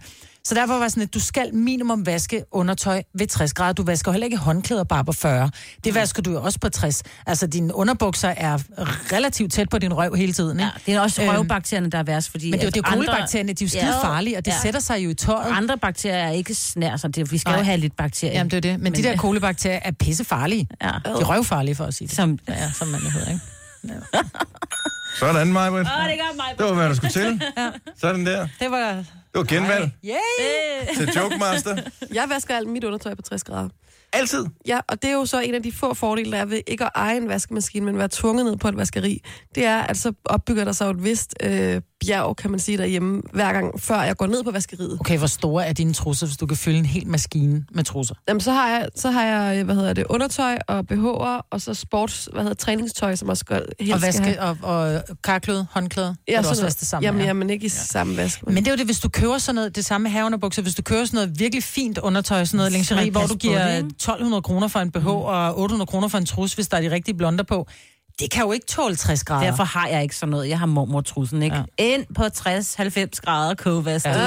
Så derfor var jeg sådan, at du skal minimum vaske undertøj ved tres grader. Du vasker heller ikke håndklæder bare på fyrre. Det vasker du jo også på tres. Altså, dine underbukser er relativt tæt på din røv hele tiden, ikke? Ja, det er også røvbakterierne, der er værst, fordi... Men det er jo det kolibakterierne, de er jo skide ja, farlige, og det ja. sætter sig jo i tøjet. Andre bakterier er ikke snær, så det, vi skal Nej. jo have lidt bakterier. Jamen, det er det. Men, Men de der kolibakterier er pissefarlige. Ja. De er røvfarlige, for at sige det. Som, ja, som man hedder, ikke? Ja. Sådan, Maj-Brit. Åh, det gør mig. Det var, hvad der skulle til. Ja. Sådan der. Det var... Det var genvalg. Yay! Til Jokemaster. Jeg vasker alt mit undertøj på tres grader. Altid? Ja, og det er jo så en af de få fordele, der er ved ikke at eje en vaskemaskine, men være tvunget ned på et vaskeri. Det er, at så opbygger der sig et vist øh, bjerg, kan man sige, derhjemme, hver gang, før jeg går ned på vaskeriet. Okay, hvor store er dine trusser, hvis du kan fylde en hel maskine med trusser? Jamen, så har jeg, så har jeg hvad hedder det, undertøj og B H'er, og så sports, hvad hedder træningstøj, som også skal, helt og vaske, skal have. og, og karklæde, håndklæde, ja, du også vaske det samme. Jamen, ja. jamen ikke i ja. samme vask. Men det er jo det, hvis du køber sådan noget, det samme herreunderbukser, hvis du køber sådan noget virkelig fint undertøj, sådan noget lingerie, hvor du giver tolv hundrede kroner for en B H mm. og otte hundrede kroner for en trus, hvis der er de rigtige blonder på. Det kan jo ikke tåle tres grader. Derfor har jeg ikke sådan noget. Jeg har mormortrussen, ikke? Ja. Ind på tres til halvfems grader kogevask. Ja.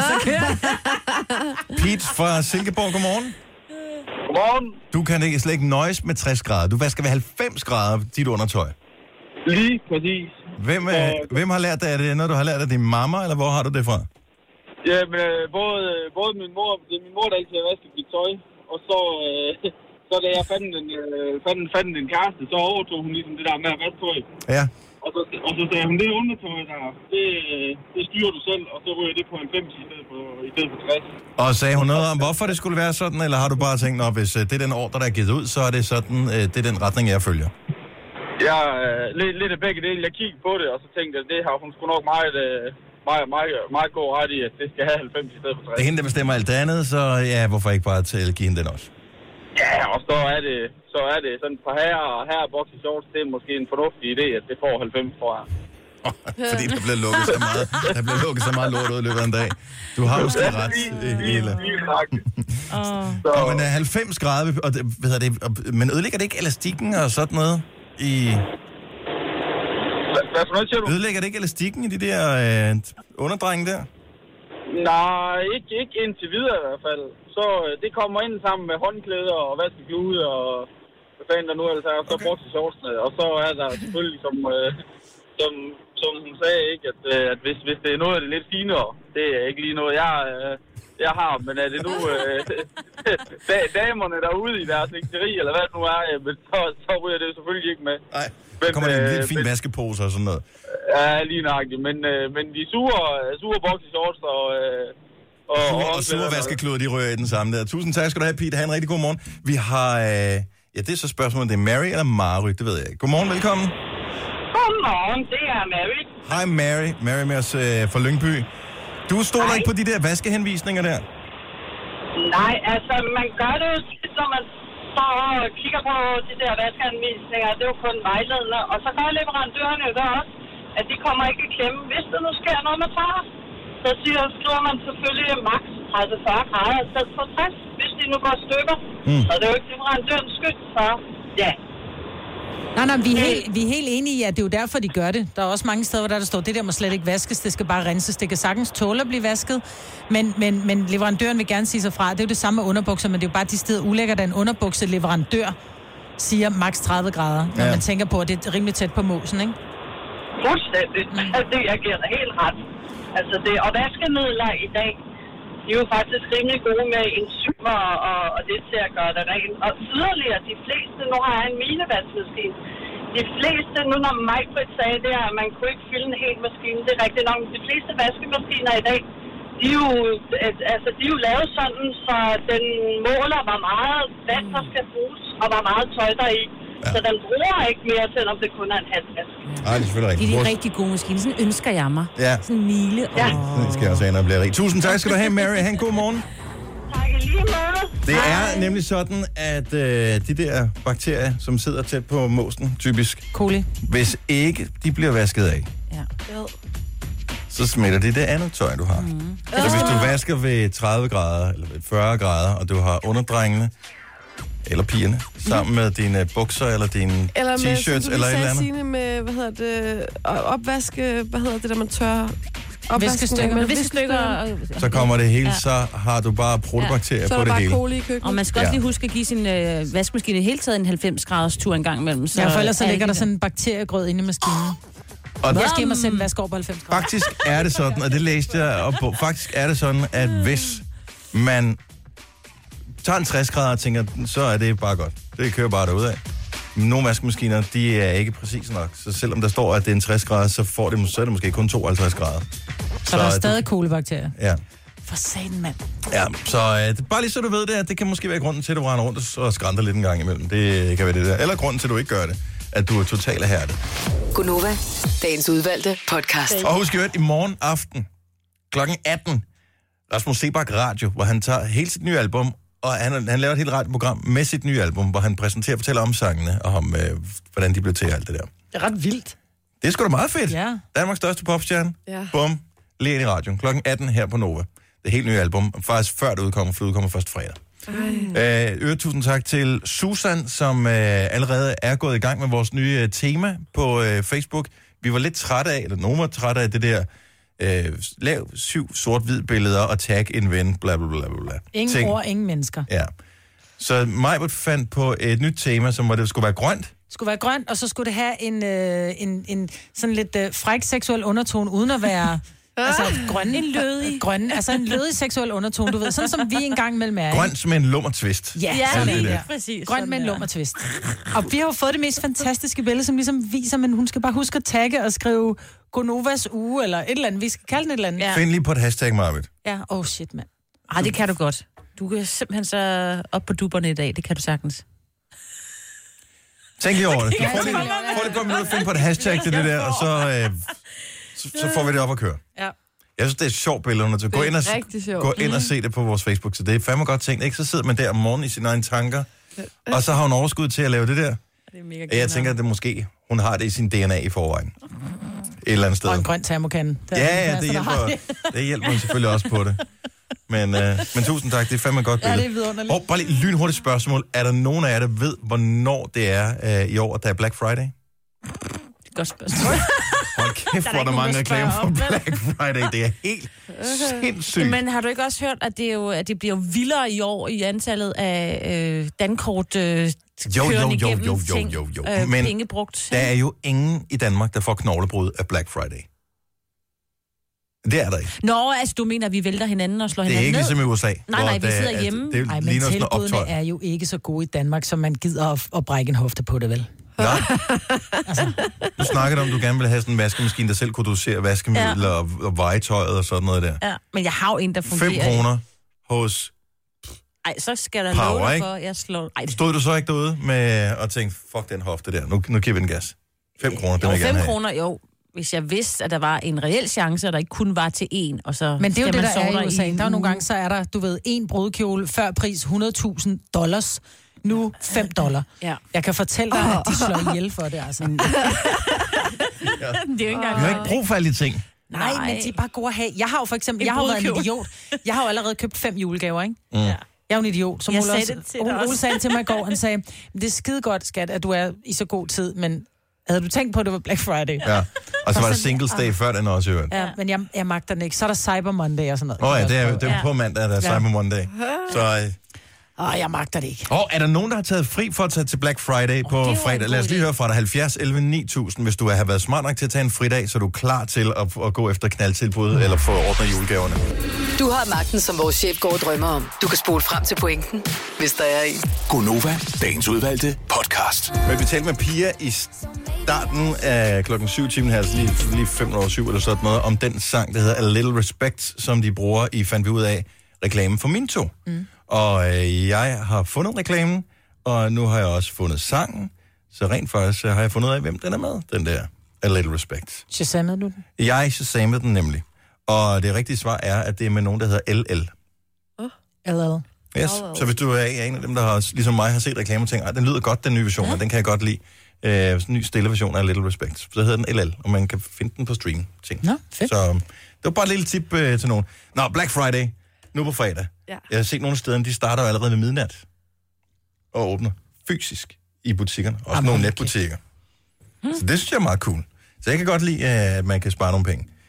Pete fra Silkeborg, godmorgen. Godmorgen. Du kan ikke slet ikke nøjes med tres grader. Du vasker ved halvfems grader dit undertøj. Lige præcis. Hvem, øh, hvem har lært dig af det? Når du har lært af din mamma, eller hvor har du det fra? Jamen, både, både min mor, det er min mor, der altid har vasket mit tøj, og så... Øh, Så da jeg fandt en, øh, fandt, fandt en kæreste, så overtog hun ligesom det der med at vaske tøj. Ja. Og så, og så sagde hun, det undertøj der, det, det styrer du selv, og så ryger det på halvfems i stedet for, i stedet for tres. Og sagde hun noget om, hvorfor det skulle være sådan, eller har du bare tænkt, at hvis det er den ordre, der er givet ud, så er det sådan, det er den retning, jeg følger? Ja, øh, lidt, lidt af begge dele. Jeg kiggede på det, og så tænkte jeg, at det har hun sgu nok meget... Øh, Meget, meget, meget god ret i, at det skal have halvfems i stedet for tres. Det er hende, der bestemmer alt det andet, så ja, hvorfor ikke bare til give hende den også? Ja, og så er det, så er det sådan for herre og herreboks i shorts, det er måske en fornuftig idé, at det får halvfems, tror jeg. Oh, fordi der bliver lukket så meget, der bliver lukket så meget lort ud i løbet af en dag. Du har måske ret i hele. Og men halvfems grader, og det, hvad hedder det, men ødelægger det ikke elastikken og sådan noget i... Hvad for noget siger du? Ødelægger det ikke elastikken i de der øh, underdrenge der? Nej, ikke, ikke indtil videre i hvert fald. Så øh, det kommer ind sammen med håndklæder og vaskeklude og hvad fanden der nu ellers er, og så okay. bort til shortsene. Og så er der selvfølgelig, som, øh, som, som hun sagde, ikke, at, øh, at hvis, hvis det er noget af det lidt finere, det er ikke lige noget, jeg, øh, jeg har, men er det nu øh, damerne derude i deres lægteri, eller hvad det nu er, øh, så, så ryger det selvfølgelig ikke med. Nej. Men, kommer det en lidt fin vaskepose og sådan noget? Ja, lige nøjagtigt. Men, øh, men de sure, sure boxe shorts og... Øh, og, sure, og, og sure vaskekluder, de rører i den samme der. Tusind tak skal du have, Pete. Ha' en rigtig god morgen. Vi har... Øh, ja, det er så spørgsmålet. Det er Mary eller Mary? Det ved jeg ikke. Godmorgen, velkommen. Godmorgen, det er Mary. Hej Mary. Mary med os øh, fra Lyngby. Du stoler ikke på de der vaskehenvisninger der? Nej, altså man gør det jo, når man står og kigger på de der vaskehenvisninger. Det er jo kun vejledende. Og så gør leverandørerne jo der også, at de kommer ikke i klemme. Hvis der nu sker noget med træer, så siger, skriver man selvfølgelig maks tredive til fyrre grader i stedet for tres, hvis de nu går stykker. Mm. Og det er jo ikke leverandørens skyld, så ja. Nej, nej, vi er, helt, vi er helt enige i, at det er jo derfor, de gør det. Der er også mange steder, hvor der, der står, det der må slet ikke vaskes, det skal bare renses. Det kan sagtens tåle at blive vasket, men, men, men leverandøren vil gerne sige sig fra. Det er jo det samme med underbukser, men det er jo bare de steder ulækkert, at en underbukse leverandør siger maks tredive grader, når ja. man tænker på, at det er rimelig tæt på måsen, ikke? Fuldstændig. Mm. Det jeg giver dig helt ret. Altså det, og vaskemidler i dag, de er jo faktisk rimelig gode med enzymer og, og det til at gøre det rent. Og yderligere, de fleste, nu har jeg en minevaskemaskine, de fleste, nu når Maj-Brit sagde det, at man kunne ikke fylde en hel maskine, det er rigtigt nok, de fleste vaskemaskiner i dag, de er jo, altså, de er jo lavet sådan, så den måler, hvor meget vand der skal bruges, og hvor meget tøj der er i. Ja. Så den bruger ikke mere, selvom det kun er en halvvask. Nej, det er selvfølgelig rigtigt. Det er de rigtig gode maskiner. Sådan ønsker jeg mig. Ja. Sådan en mile. Ja. Oh. Det skal jeg også have, når jeg bliver rig. Tusind tak skal du have, Mary. Ha' en god morgen. Tak i lige måde. Det er nemlig sådan, at øh, de der bakterier, som sidder tæt på måsen, typisk, Coli. hvis ikke de bliver vasket af, Ja. så smitter det det andet tøj, du har. Mm. Så hvis du vasker ved tredive grader, eller ved fyrre grader, og du har underdrengene, eller pigerne, sammen med dine bukser, eller dine eller med, t-shirts, eller et eller andet. Signe, med, hvad hedder det, opvaske, hvad hedder det, der man tør Viskestykker. Viskestykker. Så kommer det hele, ja. så har du bare protobakterier ja. på det hele. Coli i køkkenet. Og man skal også Ja. lige huske at give sin øh, vaskemaskine i hele taget en halvfems graders tur en gang imellem. Så Ja, for ellers så er ligger det der sådan en bakteriegrød inde i maskinen. Og Jeg skal hjem og sætte en vask over på halvfems grader. faktisk er det sådan, og det læste jeg op på, faktisk er det sådan, at hvis man tager en tres grader og tænker, så er det bare godt. Det kører bare derudad. Nogle vaskemaskiner, de er ikke præcis nok. Så selvom der står, at det er en tres grader, så, får det, så er det måske kun tooghalvtreds grader. Så, så der er det- stadig kolibakterier. Ja. For satan, mand. Ja, så øh, bare lige så du ved det, at det kan måske være grunden til, at du render rundt og, og skrænter lidt en gang imellem. Det kan være det der. Eller grunden til, at du ikke gør det. At du er totalt hærdet. Gunova, dagens udvalgte podcast. Og husk jo, at i morgen aften klokken atten, Rasmus Sebak Radio, hvor han tager hele sit nye album, og han, han laver et helt radioprogram med sit nye album, hvor han præsenterer og fortæller om sangene, og om, øh, hvordan de blev til alt det der. Det er ret vildt. Det er sgu da meget fedt. Ja. Danmarks største popstjerne. Ja. Bum. Lige ind i radioen. klokken atten her på Nova. Det helt nye album. Faktisk før det udkommer, for det udkommer først fredag. Øh, øre, tusind tak til Susan, som øh, allerede er gået i gang med vores nye øh, tema på øh, Facebook. Vi var lidt trætte af, eller nogen var trætte af det der, øh, lav syv sort-hvid billeder og tag en ven, bla bla bla bla. Ingen Ting. ord, ingen mennesker. Ja. Så Majbert fandt på et nyt tema, som var det skulle være grønt. Det skulle være grønt, og så skulle det have en, øh, en, en sådan lidt øh, fræk seksuel undertone, uden at være altså, grøn. En lødig. Grøn, altså en lødig seksuel undertone, du ved. Sådan som vi engang mellem er. Grønt med en lummertvist. Ja, Ja, sådan det en der. der. præcis. Grønt med en Sådan der. lummertvist. Og vi har jo fået det mest fantastiske billede, som ligesom viser, men hun skal bare huske at tagge og skrive Gonovas uge, eller et eller andet. Vi skal kalde den et eller andet. Ja. Find lige på et hashtag, Majbert. Ja, oh shit, mand. Ej, det kan du godt. Du kan simpelthen så op på duberne i dag. Det kan du sagtens. Tænk lige over det. Få lige, få lige et par minutter at finde på et hashtag til det der, og så, øh, så, så får vi det op at køre. Ja. Jeg synes, det er et sjovt billede. Så gå ind, og, rigtig sjovt. gå ind og se det på vores Facebook, så det er fandme godt tænkt. Ikke? Så sidder man der om morgenen i sine egne tanker, og så har hun overskud til at lave det der. Det er mega Og jeg tænker, at det måske, hun har det i sin D N A i forvejen. Et eller andet sted. Og en grøn termokande. Der Ja, er ja, en det plads, der har hjælper, det hjælper hun selvfølgelig også på det. Men, øh, men tusind tak, det er fandme et godt Ja, billede. det er vidunderligt. Og bare lige et lynhurtigt spørgsmål. Er der nogen af jer, der ved, hvornår det er øh, i år, at der er Black Friday? Godt spørgsmål. Hold kæft, Der er hvor er der ikke nogen, mange der reklamer for spørger om, vel? Black Friday. Det er helt sindssygt. Men har du ikke også hørt, at det, er jo, at det bliver vildere i år i antallet af øh, dankort øh, Jo, jo, kørende jo, igennem jo, jo, ting, jo, jo. Øh, Men penge brugt? der er jo ingen i Danmark, der får knoglebrud af Black Friday. Det er der ikke. Nå, altså du mener, at vi vælter hinanden og slår Det er hinanden ikke ned? ligesom i U S A. Nej, nej, hvor vi der- sidder at hjemme. Det Ej, men ligner sådan noget tilbudene optøj. er jo ikke så gode i Danmark, som man gider at, at brække en hofte på det, vel? Nej. Altså, Du snakkede om, at du gerne ville have sådan en vaskemaskine, der selv kunne dosere vaskemidler ja. og, og vejetøjet og sådan noget der. Ja, men jeg har jo en, der fungerer. Fem kroner hos... Ej, så skal der Power, love dig ikke? for, at jeg slår... Ej, Stod du så ikke derude med og tænkte, fuck den hofte der, nu, nu giver vi den gas. Fem kroner, den jo, vil jeg gerne fem have. kroner, jo. Hvis jeg vidste, at der var en reel chance, og der ikke kun var til én, og så men det er jo skal det, man der sove er i U S A. en Der er jo nogle uge. gange, så er der, du ved, en brudkjole før pris hundrede tusind dollars. Nu fem dollar. Ja. Jeg kan fortælle dig, at de slår ihjel for det, altså. Det er jo ikke engang... Vi har ikke brug for alle de ting. Nej, Nej. men de er bare gode at have. Jeg har jo for eksempel, En jeg har jo været en brudkjole. idiot. Jeg har jo allerede købt fem julegaver, ikke? Mm. Ja. Jeg er jo en idiot. Som Jeg Ole sagde også, det til Ole, dig Ole også. sagde til mig i går, han sagde, det er skide godt, skat, at du er i så god tid, men havde du tænkt på, at det var Black Friday? Ja. Og så var der sådan- Singles Day før den også, jo. Ja, men jeg, jeg magter den ikke. Så er der Cyber Monday og sådan noget. Åh oh, ja, det er, det er Ja. på mandag, der er Ja. Cyber Monday. Så... Øh, Åh, jeg magter det ikke. Og er der nogen, der har taget fri for at tage til Black Friday oh, på det var fredag? en Lad os god lige idé. høre fra dig. halvfjerds elleve ni tusind, hvis du har været smart nok til at tage en fridag, så er du klar til at, at gå efter knaldtilbud mm. eller få ordnet julegaverne. Du har magten, som vores chef går og drømmer om. Du kan spole frem til pointen, hvis der er en. Gunova, dagens udvalgte podcast. Men vi talte med Pia i starten af klokken syv timen her, altså lige, lige fem over syv eller sådan noget, om den sang, der hedder A Little Respect, som de bruger i, fandt vi ud af, reklame for Minto. Mm. Og øh, jeg har fundet reklamen, og nu har jeg også fundet sangen, så rent faktisk øh, har jeg fundet ud af, hvem den er med, den der A Little Respect. Shazamede du den? Jeg shazamede den nemlig. Og det rigtige svar er, at det er med nogen, der hedder L L. Eller Yes. Så hvis du er en af dem, der har, ligesom mig har set reklamer og tænker, den lyder godt, den nye version, ja. Og den kan jeg godt lide. Øh, sådan en ny stille version af Little Respect. Så hedder den L L, og man kan finde den på stream. Ting. Nå, fedt. Så det var bare et lille tip øh, til nogen. Nå, Black Friday, nu på fredag. Ja. Jeg har set nogle steder, de starter jo allerede ved midnat. Og åbner fysisk i butikkerne. Også Jamen, nogle okay. netbutikker. Så det synes jeg er meget cool. Så jeg kan godt lide, at man kan spare nogle penge.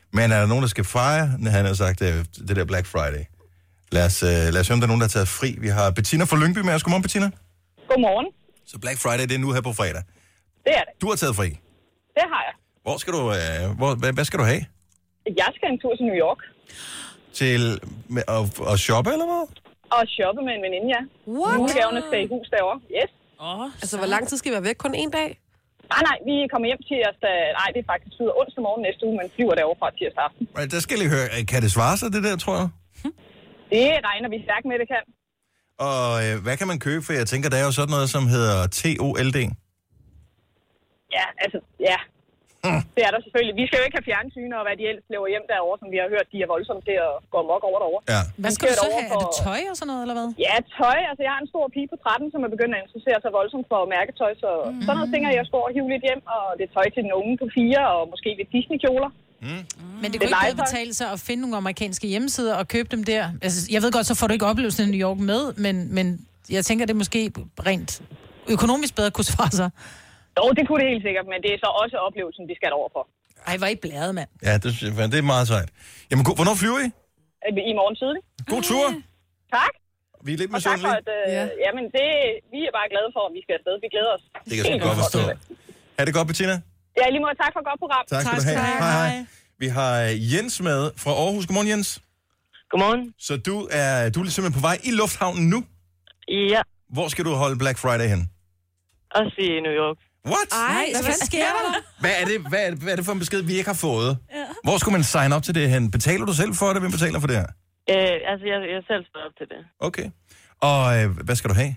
Men er der nogen, der skal fejre, han har sagt, det der Black Friday? Lad os, uh, lad os høre, om der er nogen, der har taget fri. Vi har Bettina fra Lyngby med os. Godmorgen, Bettina. Godmorgen. Så Black Friday, det er nu her på fredag. Det er det. Du har taget fri. Det har jeg. Hvor skal du, uh, hvor, hvad, hvad skal du have? Jeg skal en tur til New York. Til med, at, at shoppe, eller hvad? Og shoppe med en veninde, ja. What? Julegaverne skal i hus derovre. Yes. Oh, altså, hvor lang tid skal vi være væk? Kun en dag? Nej, nej, vi kommer hjem tirsdag. Nej, det er faktisk ud onsdag morgen næste uge, men flyver derovre fra tirsdag aften. Der skal jeg lige høre, kan det svare sig, det der, tror jeg? Det regner vi stærkt med, det kan. Og øh, hvad kan man købe? For jeg tænker, der er jo sådan noget, som hedder T O L D. Ja, altså, ja. Hmm. Det er der selvfølgelig. Vi skal jo ikke have fjernsyn og hvad de ellers laver hjem derovre, som vi har hørt, de er voldsomt til at gå amok over derovre. Ja. Hvad skal du så have? For... Er det tøj og sådan noget, eller hvad? Ja, tøj. Altså, jeg har en stor pige på tretten, som er begyndt at interessere sig voldsomt for mærketøj, så mm. sådan noget ting, jeg står og hive lidt hjem, og det er tøj til den unge på fire, og måske lidt Disney-kjoler. Mm. Men det kunne ikke betale sig at finde nogle amerikanske hjemmesider og købe dem der. Altså, jeg ved godt, så får du ikke oplevelsen i New York med, men, men jeg tænker, det måske rent økonomisk bedre kunne svare sig. Jo, det kunne det helt sikkert, men det er så også oplevelsen, vi skal over for. Ej, var I blæret, mand. Ja, det, det er meget sejt. Jamen, hvornår flyver I? I morgen tidlig. God tur. Tak. Vi er lidt med sådan lidt. Øh, ja. Jamen, det, vi er bare glade for, at vi skal afsted. Vi glæder os. Det kan jeg godt forstå. Er det godt, Bettina? Ja, lige måde. Tak for et godt program. Tak skal tak, du have. Hej, hej. Vi har Jens med fra Aarhus. Godmorgen, Jens. Godmorgen. Så du er, du er simpelthen på vej i lufthavnen nu? Ja. Hvor skal du holde Black Friday hen? Også i New York. What? Ej, hvad, hvad sker der? Hvad er, det, hvad, er det, hvad er det for en besked, vi ikke har fået? Ja. Hvor skulle man sign op til det hen? Betaler du selv for det? Hvem betaler for det her? Øh, altså, jeg, jeg selv står op til det. Okay. Og øh, hvad skal du have?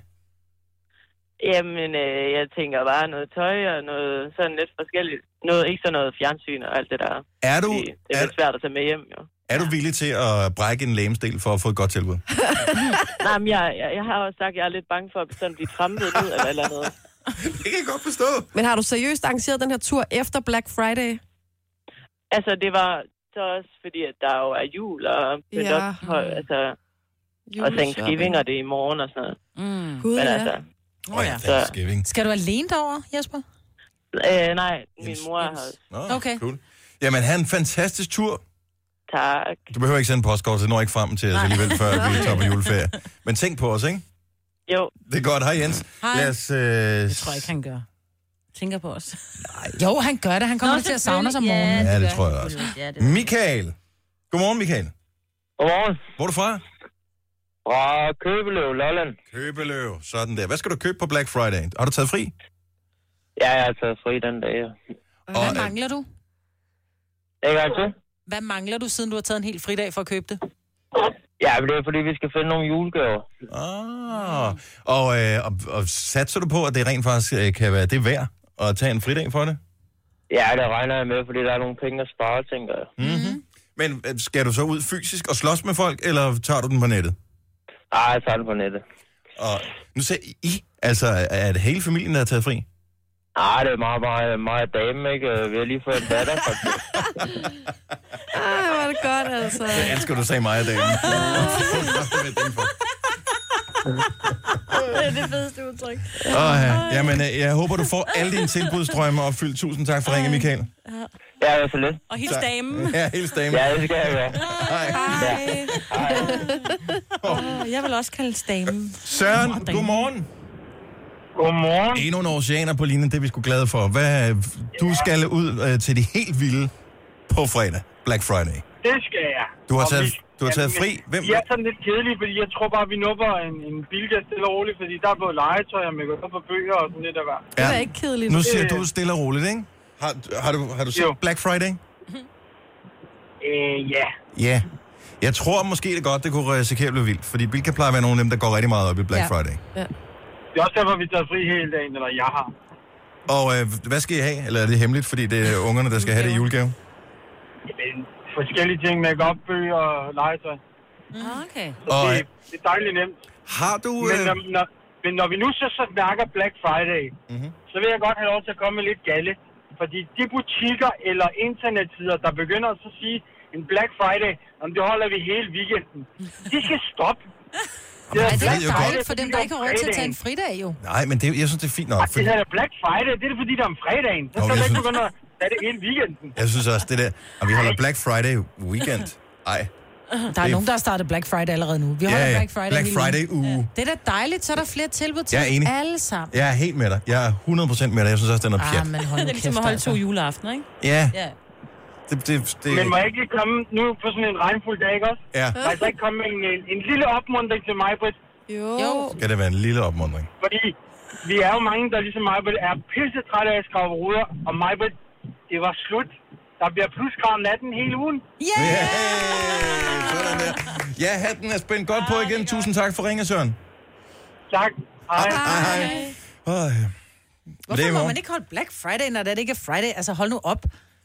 Jamen, øh, jeg tænker bare noget tøj og noget sådan lidt forskelligt. Noget, ikke sådan noget fjernsyn og alt det der. Er du... Det, det er lidt svært at tage med hjem, jo. Er du villig til at brække en lægemsdel for at få et godt tilbud? Nej, men jeg, jeg, jeg har også sagt, at jeg er lidt bange for at sådan blive trampet ud eller eller noget. Det kan jeg godt forstå. Men har du seriøst arrangeret den her tur efter Black Friday? Altså, det var så også fordi, at der jo er jul og ja. op, altså, og Thanksgiving, og det er i morgen og sådan noget. Mm. Gud, men ja. altså... Oh, ja, Thanksgiving. Skal du alene derover, Jesper? Øh, nej, min mor har også. Okay. Cool. Jamen, have en fantastisk tur. Tak. Du behøver ikke sende postkort, det når ikke frem til os alligevel, før vi tager på juleferie. Men tænk på os, ikke? Jo. Det er godt. Hej, Jens. Hej. Lad os, øh... Det tror jeg ikke, han gør. Tænker på os. Nej. Jo, han gør det. Han kommer Nå, til at savne os om morgenen. Ja, det tror jeg også. Ja, det Michael. Godmorgen, Michael. Godmorgen. Hvor er du fra? Fra Købeløv, Lolland. Købeløv, sådan der. Hvad skal du købe på Black Friday? Har du taget fri? Ja, jeg har taget fri den dag, ja. Og hvad mangler du? Ikke altså? Hvad mangler du, siden du har taget en helt fridag for at købe det? Ja, men det er fordi, vi skal finde nogle julegaver. Ah, og, øh, og, og satser du på, at det rent faktisk øh, kan være det værd at tage en fridag for det? Ja, det regner jeg med, fordi der er nogle penge at spare, tænker jeg. Mm-hmm. Men skal du så ud fysisk og slås med folk, eller tager du den på nettet? Nej, jeg tager den på nettet. Og nu sagde I, altså er det hele familien, der har taget fri? Nej, det er meget, meget, meget dame, ikke? Vi har lige fået en datter, faktisk. Ej, hvor er det godt, altså. Jeg elsker, du sagde mig af dagen. Det er det fedeste udtryk. Oh, ja. Jamen, jeg håber, du får alle dine tilbudsdrømme opfyldt. Tusind tak for ringen, Michael. Ja, det er så lidt. Og hils damen. Ja, hils damen. Ja, det skal jeg gøre. Hej. Hej. Oh. Jeg vil også kalde damen. Søren, godmorgen. Godmorgen. Endnu en oceaner på linjen, det er vi sgu glade for. Hvad, du skal ud øh, til de helt vilde på fredag, Black Friday. Det skal jeg. Du har Og taget, vi, du har taget ja, fri. Hvem? Jeg er sådan lidt kedelig, fordi jeg tror bare, vi nupper en, en bilgæst stille og roligt, fordi der er både legetøj, og man går op på bøger og sådan lidt der var. Det er ikke kedeligt. Nu siger du stille og roligt, ikke? Har, har, du, har du set jo. Black Friday? Øh, ja. Ja. Jeg tror måske det godt, det kunne risikere at blive vildt, fordi Bilka plejer at være nogle af dem, der går rigtig meget op i Black ja. Friday. Ja. Det er også derfor, vi tager fri hele dagen, eller jeg har. Og øh, hvad skal I have? Eller er det hemmeligt, fordi det er ungerne, der skal have det i julegave? Jamen, forskellige ting, make-up, bøger og legetøj. Mm. Okay. Så og, det, det er dejligt nemt. Har du... Men Øh... når, når, men når vi nu så, så snakker Black Friday, mm-hmm. så vil jeg godt have lov til at komme med lidt galle. Fordi de butikker eller internetsider, der begynder at så sige, en Black Friday, om det holder vi hele weekenden, de skal stoppe. Det er, det er dejligt for dem, der ikke har råd til at tage en fridag, jo. Nej, men det, jeg synes, det er fint nok. Fordi... Det er Black Friday, det er det, fordi der er om fredagen. Så skal du ikke begynde at tage det hele weekenden. Jeg synes også, det der... Og vi holder Black Friday weekend. Ej. Der er nogen, der har startet Black Friday allerede nu. Vi holder Ja, ja. Black Friday Black hele Friday ugen. uge. Ja. Det er da dejligt, så er der flere tilbud til Jeg er enig. alle sammen. Jeg er helt med dig. Jeg er hundrede procent med dig. Jeg synes også, den er pjat. Ah, men hold Det nu er ligesom kæft, at holde altså. to juleaftener, ikke? Ja. Ja. Det, det, det... Men må jeg ikke lige komme nu på sådan en regnfuld dag, ikke også? Ja. Må jeg så ikke komme med en, en, en lille opmuntring til mig, Britt? Jo. jo. Skal det være en lille opmuntring? Fordi vi er jo mange, der ligesom mig, Britt, er pisse trætte af at skrave ruder. Og mig, Britt, det var slut. Der bliver plusgrav natten hele ugen. Yeah! Yeah! Sådan der. Ja, hatten er spændt godt på igen. Tusind tak for ringe, Søren. Tak. Hej. Hej, hej. Oh, ja. Hvorfor må man ikke holde Black Friday, når det ikke er Friday? Altså, hold nu op.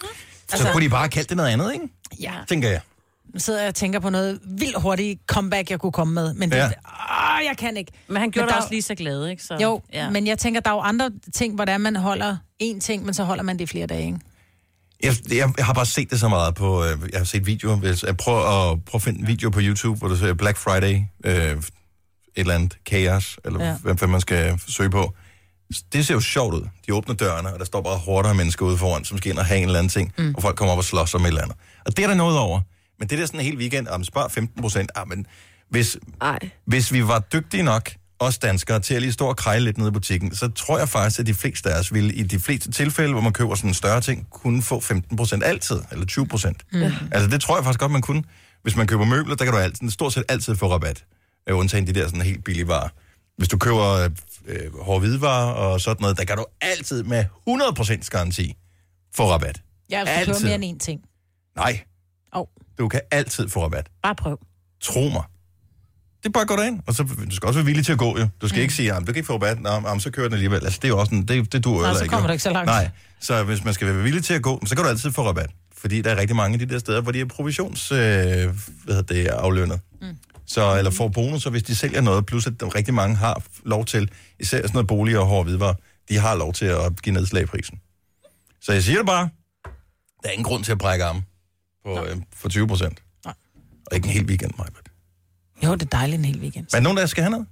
Så kunne de bare have kaldt det noget andet, ikke? Ja. Tænker jeg. Nu sidder jeg og tænker på noget vildt hurtigt comeback, jeg kunne komme med. Men det, Ja. åh, jeg kan ikke. Men han gjorde Men dig der- også lige så glad, ikke? Så, Jo, ja. men jeg tænker, der er jo andre ting, hvor det er, man holder én ting, men så holder man det i flere dage, ikke? Jeg, jeg, jeg har bare set det så meget på... Øh, jeg har set videoer. Hvis jeg prøver at, prøve at finde en video på YouTube, hvor du ser Black Friday, øh, et eller andet chaos, eller Ja. ja. hvad, hvad man skal søge på. Det ser jo sjovt ud. De åbner dørene, og der står bare horder af mennesker ude foran, som skal ind og have en eller anden ting, mm. og folk kommer op og slås om et eller andet. Og det er der noget over. Men det der sådan en hel weekend, om spar femten procent, ah, men hvis, hvis vi var dygtige nok, os danskere, til at lige stå og krejle lidt nede i butikken, så tror jeg faktisk, at de fleste af os ville i de fleste tilfælde, hvor man køber sådan en større ting, kunne få femten procent altid, eller tyve procent. Mm. Altså det tror jeg faktisk godt, man kunne. Hvis man køber møbler, der kan du altid, stort set altid få rabat. Øh, undtagen de der sådan helt billige varer. Hvis du køber øh, hårde hvidevarer og sådan noget, der kan du altid med hundrede procent garanti få rabat. Jeg vil købe Altid. mere end én ting. Nej. Oh. Du kan altid få rabat. Bare prøv. Tro mig. Det er bare at gå derind, og så, du skal også være villig til at gå, jo. Du skal mm. ikke sige, at du kan ikke få rabat, Nå, jamen, så kører den alligevel. Altså, det er jo også en, det, det duer Nej, heller så ikke. kommer jo. du ikke så langt. Nej, så hvis man skal være villig til at gå, så kan du altid få rabat. Fordi der er rigtig mange af de der steder, hvor de er provisions, øh, hvad hedder det, aflønnet. Mm. Så, eller får bonusser, hvis de sælger noget, plus at rigtig mange har lov til, især sådan noget bolig og hårde hvidevarer, de har lov til at give nedslag i prisen. Så jeg siger det bare, der er ingen grund til at brække armen på, øh, for tyve procent. Og ikke en hel weekend, Majbert. Jo, det er dejligt en hel weekend. Er der nogen, der skal have noget?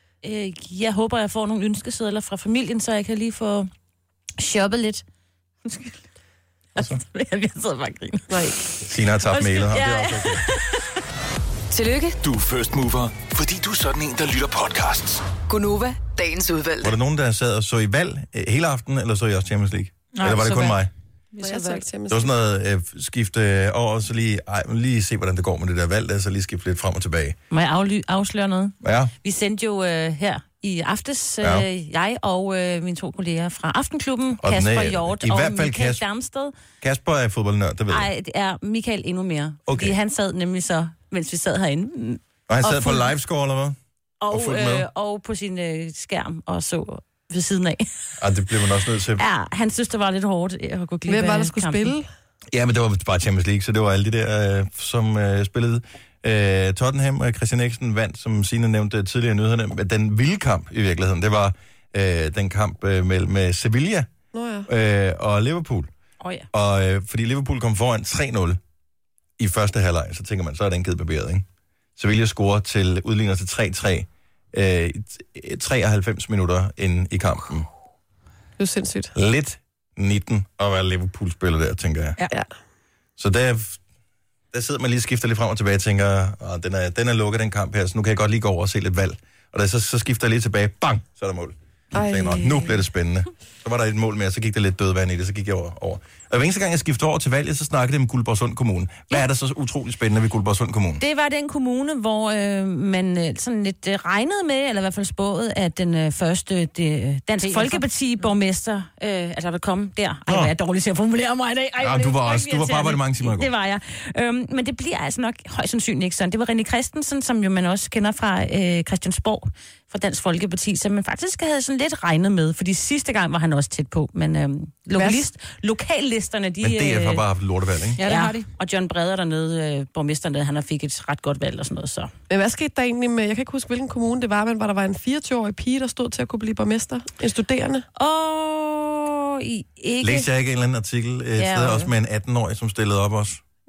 Øh, jeg håber, jeg får nogle ønskesedler fra familien, så jeg kan lige få shoppet lidt. Undskyld. Altså, jeg sidder bare og griner. Nej. Sina har tabt mailet her. Ja, Det er ja. også okay. Tillykke, Du er first mover, fordi du er sådan en, der lytter podcasts. Gunova, dagens udvalgte. Var der nogen, der sad og så i valg øh, hele aftenen, eller så I også Champions League? Nej, eller var det så kun valg. mig? Vi så så ikke til Det var sådan noget øh, skifte over, så lige, ej, lige se, hvordan det går med det der valg, der, så lige skifte lidt frem og tilbage. Må jeg afly- afsløre noget? Ja. Vi sendte jo øh, her i aftes, øh, Ja. jeg og øh, mine to kolleger fra Aftenklubben, Og den Kasper er- Hjort i og hvert fald Michael Kas- Darmsted. Kasper er fodboldnørd, det ved jeg. Nej, det er Michael endnu mere. Okay. Fordi han sad nemlig så, mens vi sad herinde. mm, Og han sad på fulgte- livescore, eller hvad? Og, fulgte med? øh, og på sin øh, skærm og så ved siden af. Ah, det bliver man også nødt til. Ja, han synes, det var lidt hårdt at gå glip Hvem var af der skulle kampen. spille? Ja, men det var bare Champions League, så det var alle de der, øh, som øh, spillede. Øh, Tottenham og Christian Eriksen vandt, som Signe nævnte tidligere i nyhederne. Men den vilde kamp i virkeligheden, det var øh, den kamp øh, mellem øh, Sevilla Nå ja. øh, og Liverpool. Oh, ja. Og øh, fordi Liverpool kom foran tre nul i første halvleg, så tænker man, så er den givet barberet, ikke? Sevilla scorer til, udligner til tre tre øh, treoghalvfems minutter ind i kampen. Det er sindssygt. Lidt nitten at være Liverpool-spiller der, tænker jeg. Ja. Så der, der sidder man lige og skifter lidt frem og tilbage og tænker, at den er, den er lukket, den kamp her, så nu kan jeg godt lige gå over og se lidt valg. Og da så, så skifter jeg lige tilbage, bang, så er der mål. Ej. Så tænker jeg, nu bliver det spændende. Så var der et mål mere, så gik der lidt dødvand i det, så gik jeg over. over. Og hver eneste gang, jeg skiftede over til valget, så snakkede jeg med Guldborgsund Kommune. Hvad er der så utroligt spændende ved Guldborgsund Kommune? Det var den kommune, hvor øh, man øh, sådan lidt øh, regnede med, eller i hvert fald spåede, at den øh, første det, Dansk D F'er. Folkeparti-borgmester, øh, altså vil komme der. Ej, hvor er jeg dårlig til at formulere mig i dag. Ej, Ja, det er du var frygtelig også- du var på arbejde irriterende. mange timer i går. Det var jeg. Øhm, men det bliver altså nok højst sandsynligt ikke sådan. Det var René Christensen, som jo man også kender fra øh, Christiansborg, fra Dansk Folkeparti, som man faktisk havde sådan lidt regnet med, fordi sidste gang var han også tæt på. Men øh, lokalist, lokallisterne, de... Men D F har øh, bare haft lortevalg, ikke? Ja, det har de. Og John Breder dernede, øh, borgmesteren, der, han har fik et ret godt valg og sådan noget, så... Men hvad skete der egentlig med, jeg kan ikke huske, hvilken kommune det var, men var der var en fireogtyve-årig pige, der stod til at kunne blive borgmester? En studerende? Åh, I ikke... Læste jeg ikke en eller anden artikel et Ja, sted okay. også med en atten-årig, som stillede op også?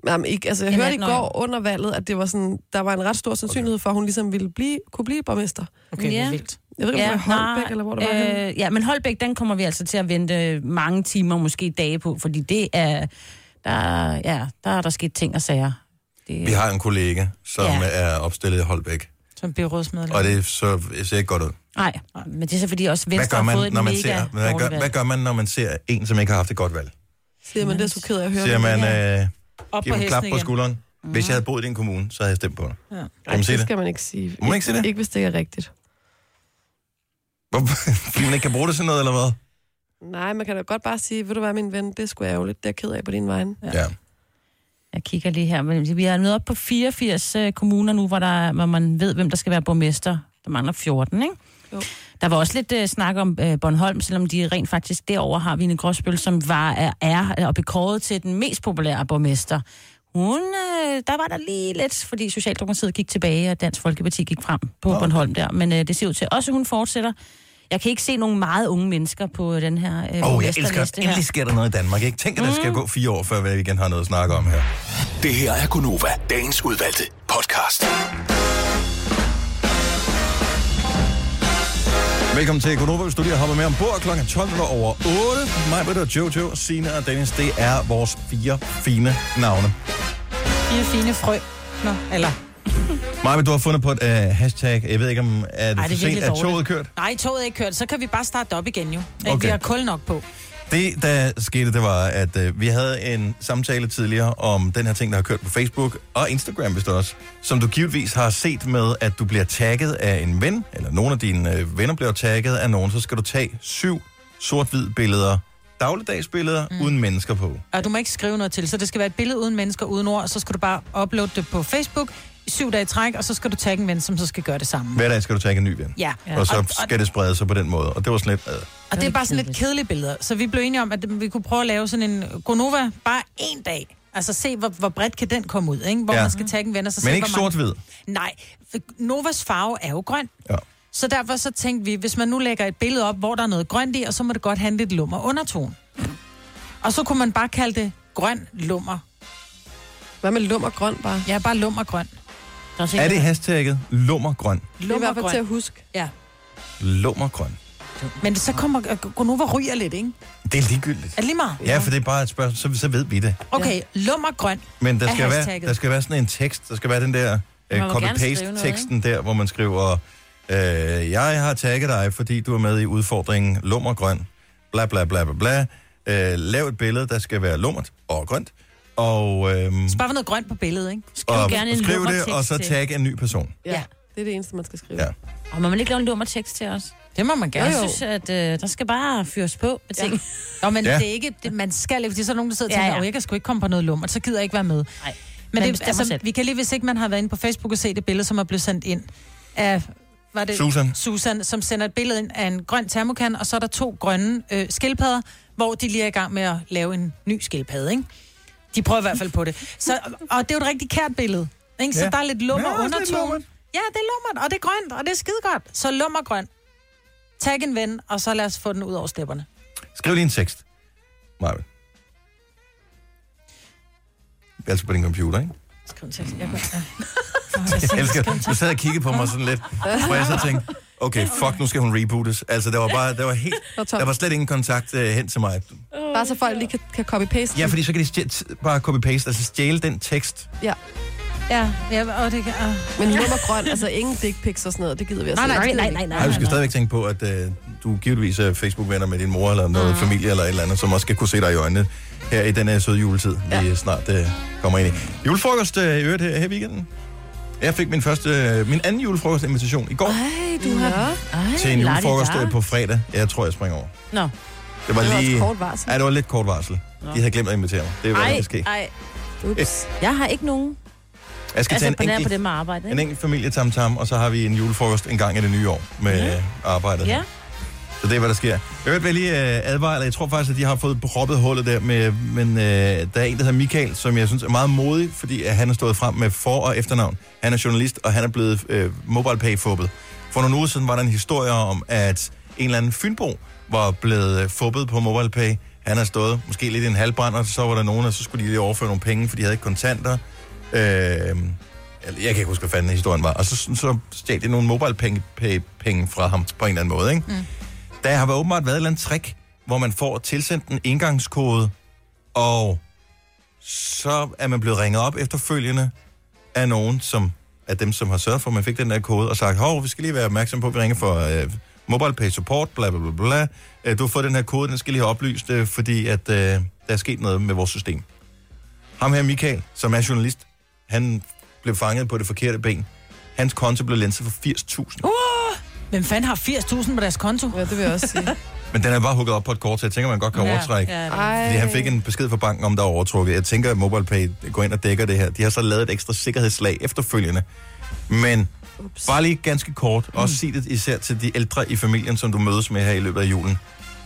Jamen, ikke, altså, jeg En hørte i atten-årig. går under valget, at det var sådan, der var en ret stor sandsynlighed for, at hun ligesom ville blive, kunne blive borgmester. Okay, Ja. det er vildt. Jeg ved ikke, om Ja, det var Holbæk, nej, eller hvor det var henne. øh, Ja, men Holbæk, den kommer vi altså til at vente mange timer, måske dage på, fordi det er... Der, ja, der er der sket ting og sager. Det, Vi har en kollega, som Ja. er opstillet i Holbæk, Som byrådsmedlem. og det så, ser ikke godt ud. Nej, men det er så fordi også Hvad Venstre gør har fået man, et når man mega ser, hvad, dårligt gør, valg. hvad gør man, når man ser en, som ikke har haft et godt valg? Siger man, det er så ked af at høre. Siger man, øh, Op giv på en klap hesten på igen. skulderen. Hvis jeg havde boet i din kommune, så havde jeg stemt på dig. Ja. Kan Ej, man sige det det? skal man ikke sige. Må man ikke sige det? Ikke, hvis det ikke er rigtigt. Hvor- Fordi man ikke kan bruge det til noget, eller hvad? Nej, man kan da godt bare sige, ved du hvad, min ven, det er sgu ærgerligt. Det er jeg ked af på din vegne. Ja. ja. Jeg kigger lige her, men vi er nået op på fireogfirs uh, kommuner nu, hvor, der, hvor man ved, hvem der skal være borgmester. Der mangler fjorten, ikke? Jo. Der var også lidt uh, snak om uh, Bornholm, selvom de rent faktisk derover har Vine Gråsbøl, som var, er, er og bekåret til den mest populære borgmester. Hun, øh, der var der lige lidt, fordi Socialdemokratiet gik tilbage, og Dansk Folkeparti gik frem på Nå. Bornholm der. Men øh, det ser ud til, også hun fortsætter. Jeg kan ikke se nogen meget unge mennesker på den her øh, Åh, oh, jeg borgmesterliste elsker, her. endelig sker der noget i Danmark, ikke? Tænk, at der Mm. skal gå fire år, før vi igen har noget at snakke om her. Det her er Gunova, dagens udvalgte podcast. Velkommen til Gunova, hvis du lige har hoppet med ombord klokken tolv over otte. Mig, Britta, Jojo, Signe og Dennis, det er vores fire fine navne. Fire fine frø. Nå, eller... Maja, du har fundet på et uh, hashtag. Jeg ved ikke, om er det, Ej, for det er sent, virkelig at dårligt. toget kørt? Nej, toget er ikke kørt. Så kan vi bare starte op igen jo. Okay. Okay. Vi har kul nok på. Det, der skete, det var, at uh, vi havde en samtale tidligere om den her ting, der har kørt på Facebook og Instagram, hvis du også, som du givetvis har set med, at du bliver tagget af en ven, eller nogle af dine uh, venner bliver tagget af nogen, så skal du tage syv sort-hvid billeder, dagligdagsbilleder, mm. uden mennesker på. Og du må ikke skrive noget til, så det skal være et billede uden mennesker, uden ord, og så skal du bare uploade det på Facebook i syv dage i træk, og så skal du tagge en ven, som så skal gøre det samme. Hver dag skal du tage en ny ven. Ja. Og så Og- skal det sprede sig på den måde. Og det var sådan lidt... Øh. Og det er bare sådan lidt kedelige billeder. Så vi blev enige om, at vi kunne prøve at lave sådan en Gonova bare en dag. Altså se, hvor, hvor bredt kan den komme ud, ikke? Hvor Ja. ja. man skal tagge en ven, og så se, Men ikke hvor mange... sort-hvid. Nej, Novas farve er jo grøn. Ja. Så derfor så tænkte vi, hvis man nu lægger et billede op, hvor der er noget grønt i, og så må det godt have en lidt lummer undertone. Og så kunne man bare kalde det grøn lummer. Hvad med lummer grøn bare? Ja, bare lummer grøn. Er det hashtagget lummergrøn? Det er i hvert fald til at huske. Ja. Lummergrøn. Men så kommer Gonova ryger lidt, ikke? Det er ligegyldigt. Er det lige meget? Ja, for det er bare et spørgsmål, så, så ved vi det. Okay, lummergrøn Men der er skal, være, hashtagget. der skal være sådan en tekst, der skal være den der Man uh, må gerne skrive copy-paste-teksten der, hvor man skriver, øh, jeg har tagget dig, fordi du er med i udfordringen lummergrøn, bla bla bla bla bla. Øh, lav et billede, der skal være lummert og grønt, og, øh, Så bare noget grønt på billedet, ikke? og skriv det, og så tag en ny person. Ja, det er det eneste, man skal skrive. Ja. Og må man ikke lave en lummer tekst til os? Det må man gerne. Jeg synes, at øh, der skal bare fyres på med ting. Nå, men Ja. ja. det er ikke, det, man skal ikke, fordi så er nogen, der sidder og Ja, tænker, ja. ja, ja. jeg kan sgu ikke komme på noget lummer, så gider jeg ikke være med. Nej. Men Man det, bestemmer altså, selv. vi kan lige, hvis ikke man har været inde på Facebook og set det billede, som er blevet sendt ind af, var det Susan. Susan, som sender et billede ind af en grøn termokan, og så er der to grønne øh, skildpadder, hvor de lige er i gang med at lave en ny skildpadde, ikke? De prøver i hvert fald på det. Så, og det er jo et rigtig kært billede, ikke? Så Ja. der er lidt lummer Ja, også lidt undertone. lummert. Ja, det er lummert, og det er grønt, og det er skidegodt. Så lummergrøn. Tag en ven, og så lad os få den ud over stepperne. Skriv lige en tekst. Maja. Altså på din computer, ikke? Skriv en tekst. Jeg kan... ja. Jeg elsker, du sad og kiggede på mig sådan lidt, hvor jeg så tænkte, okay, fuck, nu skal hun rebootes. Altså, der var bare, der var helt, der var slet ingen kontakt uh, hen til mig. Bare så folk lige kan, kan copy-paste. Ja, fordi så kan de stjæ- bare copy-paste, altså stjæle den tekst. Ja. Ja, ja, og det kan... Uh. Men lummer grøn, altså ingen dick pics og sådan noget, det gider vi altså Nej, nej, ikke. nej, nej, nej. Nej, du skal stadigvæk tænke på, at uh, du givetvis er Facebook-venner med din mor, eller noget mm. familie, eller et eller andet, som også skal kunne se dig i øjnene her i den her søde juletid, ja. vi snart uh, kommer ind i. Julefrokost uh, i øvrigt her, her i weekenden. Jeg fik min første, uh, min anden julefrokost-invitation i går. Ej, du har... Ej, til en julefrokost la-di-da. uh, på fredag. Jeg tror, jeg springer over. Nå. Det var Det var lige... også kort varsel. Ja, det var lidt kort varsel. Nå. De havde glemt at invitere mig. Det er, hvad der Ej, kan ske. ej. Ups. Jeg har ikke nogen. Jeg skal Altså, tage på en nær på enkelt, det med arbejde, en ikke? enkelt familie tam-tam, og så har vi en julefrokost en gang i det nye år med Ja. arbejdet. Ja. Så det er, hvad der sker. Jeg hørte vel lige uh, advare, jeg tror faktisk, at de har fået proppet hullet der, med, men uh, der er en, der hedder Michael, som jeg synes er meget modig, fordi uh, han er stået frem med for- og efternavn. Han er journalist, og han er blevet uh, MobilePay-fubbet. For nogle uger siden var der en historie om, at en eller anden fynbo var blevet uh, fubbet på MobilePay. Han har stået måske lidt i en halvbrand, og så var der nogen, og så skulle de lige overføre nogle penge, for de havde ikke kontanter. Øh, jeg kan ikke huske, hvad fanden historien var. Og så, så stjal de nogle mobile-penge penge fra ham på en eller anden måde, ikke? Mm. Der har åbenbart været et eller andet trick, hvor man får tilsendt en engangskode, og så er man blevet ringet op efterfølgende af nogen, som af dem, som har sørget for, at man fik den der kode, og sagt, hov, vi skal lige være opmærksom på, at vi ringer for uh, MobilePay Support, bla bla bla bla. Uh, du har fået den her kode, den skal lige have oplyst, uh, fordi at, uh, der er sket noget med vores system. Ham her, Michael, som er journalist, han blev fanget på det forkerte ben. Hans konto blev lænset for firs tusind. Uh! Hvem fanden har firs tusind på deres konto? Ja, det vil jeg også sige. Men den er bare hugget op på et kort, så jeg tænker, man godt kan Ja, overtrække. ja, Fordi han fik en besked fra banken, om der er overtrukket. Jeg tænker, at MobilePay går ind og dækker det her. De har så lavet et ekstra sikkerhedslag efterfølgende. Men Ups. bare lige ganske kort, og også sig det især til de ældre i familien, som du mødes med her i løbet af julen.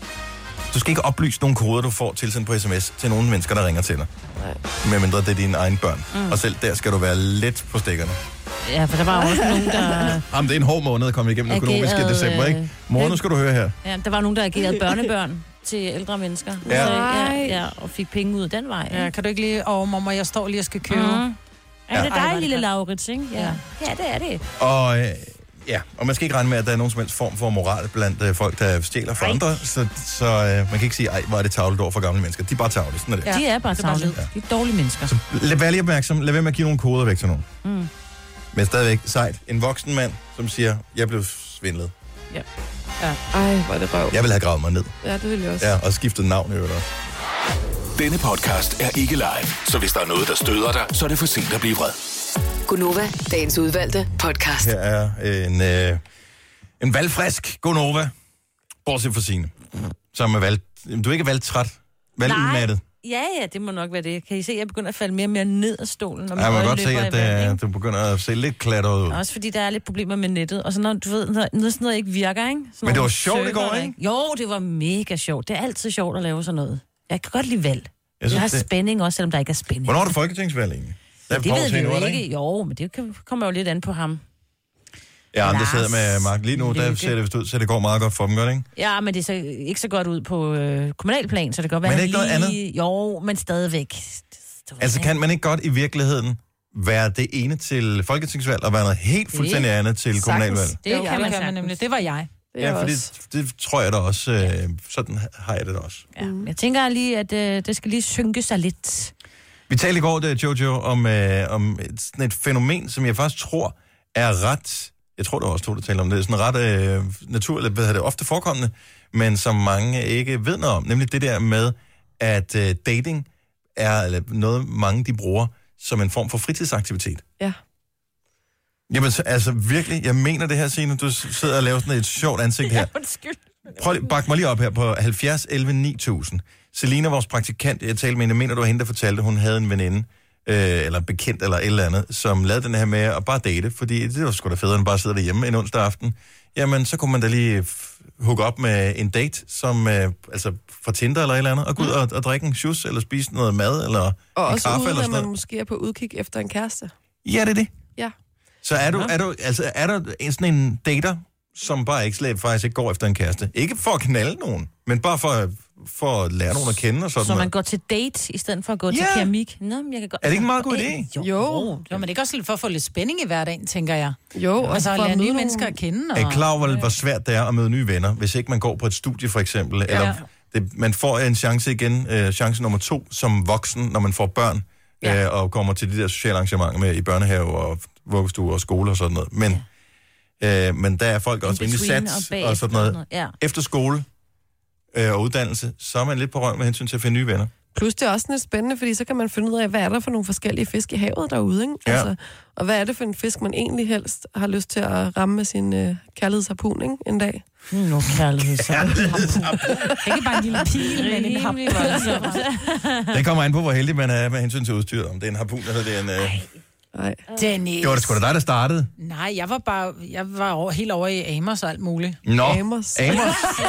Du skal ikke oplyse nogle koder, du får tilsendt på sms til nogle mennesker, der ringer til dig. Nej. Medmindre det er dine egne børn. Mm. Og selv der skal du være lidt på stikkerne. Ja, for der var også nogen, der... Jamen, det er en hård måned at komme igennem økonomisk i december, ikke? Mor, nu skal du høre her. Ja, der var nogen, der agerede børnebørn til ældre mennesker. Ja. Så, ja, ja, og fik penge ud den vej. Ja, kan du ikke lige... Åh, oh, mamma, jeg står lige og skal købe. Mm. Ja, det er dig, lille Laurits, ikke? Ja. Ja, det er det. Og... Øh, Ja, og man skal ikke regne med, at der er nogen som helst form for moral blandt øh, folk, der stjæler for andre, så, så øh, man kan ikke sige, ej, hvor er det tavlet over for gamle mennesker. De er bare tavlige, sådan er det. Ja, de er bare tavlige. Ja. De er dårlige mennesker. Så lad være lige opmærksom, lad være med at give nogle koder væk til nogen. Mm. Men stadigvæk sejt. En voksen mand, som siger, jeg blev svindlet. Ja. Ja. Ej, hvor er det røv. Jeg vil have gravet mig ned. Ja, det vil jeg også. Ja, og skiftet navn i øvrigt også. Denne podcast er ikke live, så hvis der er noget, der støder dig, så er det for sent at blive vred. Gunova, dagens udvalgte podcast. Her er en, øh, en valgfrisk Gunova, bortset fra Signe, som er valg... Du er ikke valgtræt, valgudmattet. Ja, ja, det må nok være det. Kan I se, at jeg begynder at falde mere og mere ned af stolen? Når ja, man kan godt se, at det, du begynder at se lidt klatret ud. Også fordi der er lidt problemer med nettet. Og så når du ved, når sådan noget ikke virker, ikke? Sådan Men det var sjovt i går, ikke? Jo, det var mega sjovt. Det er altid sjovt at lave sådan noget. Jeg kan godt lide valg. Jeg, synes, jeg har det... spænding også, selvom der ikke er spænding. Hvornår er det folketingsvalg egentlig? Ja, det ved vi jo ikke. ikke. Jo, men det kommer jo lidt an på ham. Ja, men det sidder med Mark. Lige nu, der ser det vist ud, så det går meget godt for dem, gør det ikke? Ja, men det ser ikke så godt ud på øh, kommunalplan, så det kan godt være... Men ikke lige... noget andet? Jo, men stadigvæk. Altså, kan man ikke godt i virkeligheden være det ene til folketingsvalg, og være noget helt fuldstændig andet til kommunalvalg? Det jo, kan man, kan man nemlig. Det var jeg. Det ja, for det, det tror jeg da også. Øh, sådan har jeg det da også. Ja, jeg tænker lige, at øh, det skal lige synke sig lidt. Vi talte i går, det, Jojo, om, øh, om et, sådan et fænomen, som jeg faktisk tror er ret... Jeg tror, der var også to, der talte om det. Det er sådan ret øh, naturligt, hvad er det, ofte forekommende, men som mange ikke ved noget om. Nemlig det der med, at øh, dating er noget, mange de bruger som en form for fritidsaktivitet. Ja. Jamen, altså virkelig, jeg mener det her, Signe. Du sidder og laver sådan et sjovt ansigt her. Ja, undskyld. Prøv lige, bak mig lige op her på halvfjerds elleve ni tusind. Selina, vores praktikant, jeg talte med hende, jeg mener, du var hende, der fortalte, hun havde en veninde, øh, eller bekendt, eller et eller andet, som lavede den her med at bare date, fordi det var sgu da federe, end bare sidde derhjemme en onsdag aften. Jamen, så kunne man da lige hooke op med en date, som øh, altså fra Tinder eller et eller andet, og gå ud og, og drikke en juice, eller spise noget mad, eller og en også kaffe, uden, eller sådan man noget. måske er på udkig efter en kæreste. Ja, det er det. Ja. Så er du, er du, altså, er der en, sådan en dater, som bare ikke slet faktisk ikke går efter en kæreste? Ikke for at knalde nogen, men bare for, for at lære nogen at kende og sådan Så man noget. går til date, i stedet for at gå Ja. til keramik? Nå, men jeg kan godt... Er det ikke en meget god idé? Jo. Jo, jo, men det er også lidt for at få lidt spænding i hverdagen, tænker jeg. Jo, og altså at for at lære nye møde mennesker nogle- at kende. Er Og... I klar over, hvor svært det er at møde nye venner, hvis ikke man går på et studie for eksempel? Eller Ja. det, man får en chance igen, øh, chance nummer to, som voksen, når man får børn, ja. øh, og kommer til de der sociale arrangementer med i børnehave og vuggestue og skole og sådan noget. Men, øh, men der er folk også rimelig between sat og og, bagefter og sådan noget. og noget, ja. Efter skole øh, og uddannelse, så er man lidt på røven med hensyn til at finde nye venner. Plus det er også lidt spændende, fordi så kan man finde ud af, hvad er der for nogle forskellige fisk i havet derude, ikke? Ja. Altså, og hvad er det for en fisk, man egentlig helst har lyst til at ramme med sin øh, kærlighedsharpun, ikke? En dag. Nå, kærlighedsharpun. Ikke bare en lille pil, men en harpun. Det kommer an på, hvor heldig man er med hensyn til udstyret. Om det er en harpun, eller det er en... Øh... Nej. Dennis. Det var det sgu da dig, der startede. Nej, jeg var bare, jeg var over, helt over i Amos og alt muligt. Nå, Amos. Amos.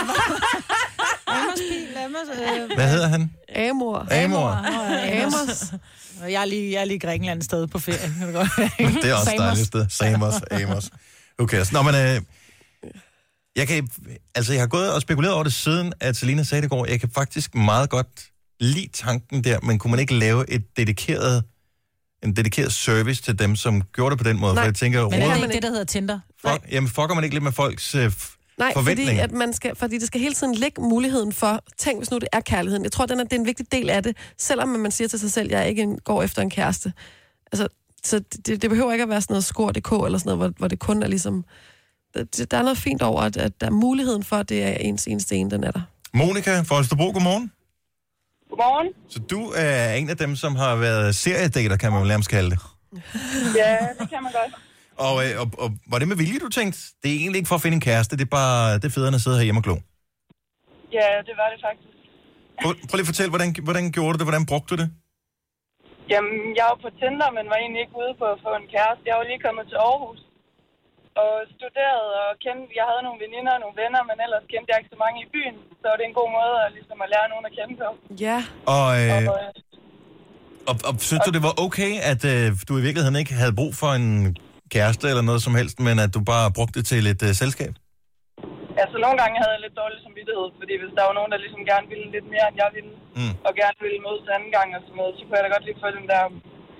Amos pil, Amos... Øh... Hvad hedder han? Amor. Amor. Amos. Og jeg er lige, jeg er lige i Grækenland et sted på ferie. Det er også Samos. dejligt sted. Samos, Amos. Okay, så når man... Øh... Jeg kan, altså jeg har gået og spekuleret over det siden, at Selina sagde det i går. Jeg kan faktisk meget godt lide tanken der, men kunne man ikke lave et dedikeret, en dedikeret service til dem, som gjorde det på den måde? Nej, for jeg tænker, men det er ikke det, der hedder Tinder. Fuck, jamen, fucker man ikke lidt med folks øh, Nej, forventninger? fordi, at man skal, fordi det skal hele tiden lægge muligheden for, tænk hvis nu det er kærligheden. Jeg tror, den er, det er en vigtig del af det, selvom man siger til sig selv, jeg ikke går efter en kæreste. Altså, så det, det behøver ikke at være sådan noget score punktum d k eller sådan noget, hvor, hvor det kun er ligesom... Der er noget fint over, at, at der er muligheden for, at det er ens eneste en, den er der. Monika fra Østerbro, godmorgen. Godmorgen. Så du er en af dem, som har været seriedater, kan man jo nærmest kalde det. Ja, det kan man godt. Og, og, og var det med vilje, du tænkte? Det er egentlig ikke for at finde en kæreste, det er bare det er federe at sidde herhjemme og glo. Ja, det var det faktisk. Prøv, prøv lige at fortælle, hvordan, hvordan gjorde du det? Hvordan brugte du det? Jamen, jeg var på Tinder, men var egentlig ikke ude på at få en kæreste. Jeg var lige kommet til Aarhus og studeret og kendte, jeg havde nogle veninder og nogle venner, men ellers kendte jeg ikke så mange i byen. Så det er en god måde at, ligesom at lære nogen at kende på. Ja. Og, øh, og, øh, og, og synes du, det var okay, at øh, du i virkeligheden ikke havde brug for en kæreste eller noget som helst, men at du bare brugte det til et øh, selskab? Altså, nogle gange havde jeg lidt dårlig samvittighed, fordi hvis der var nogen, der ligesom gerne ville lidt mere, end jeg ville, mm. og gerne ville mødes anden gang og sådan noget, så kunne jeg da godt lige få den der...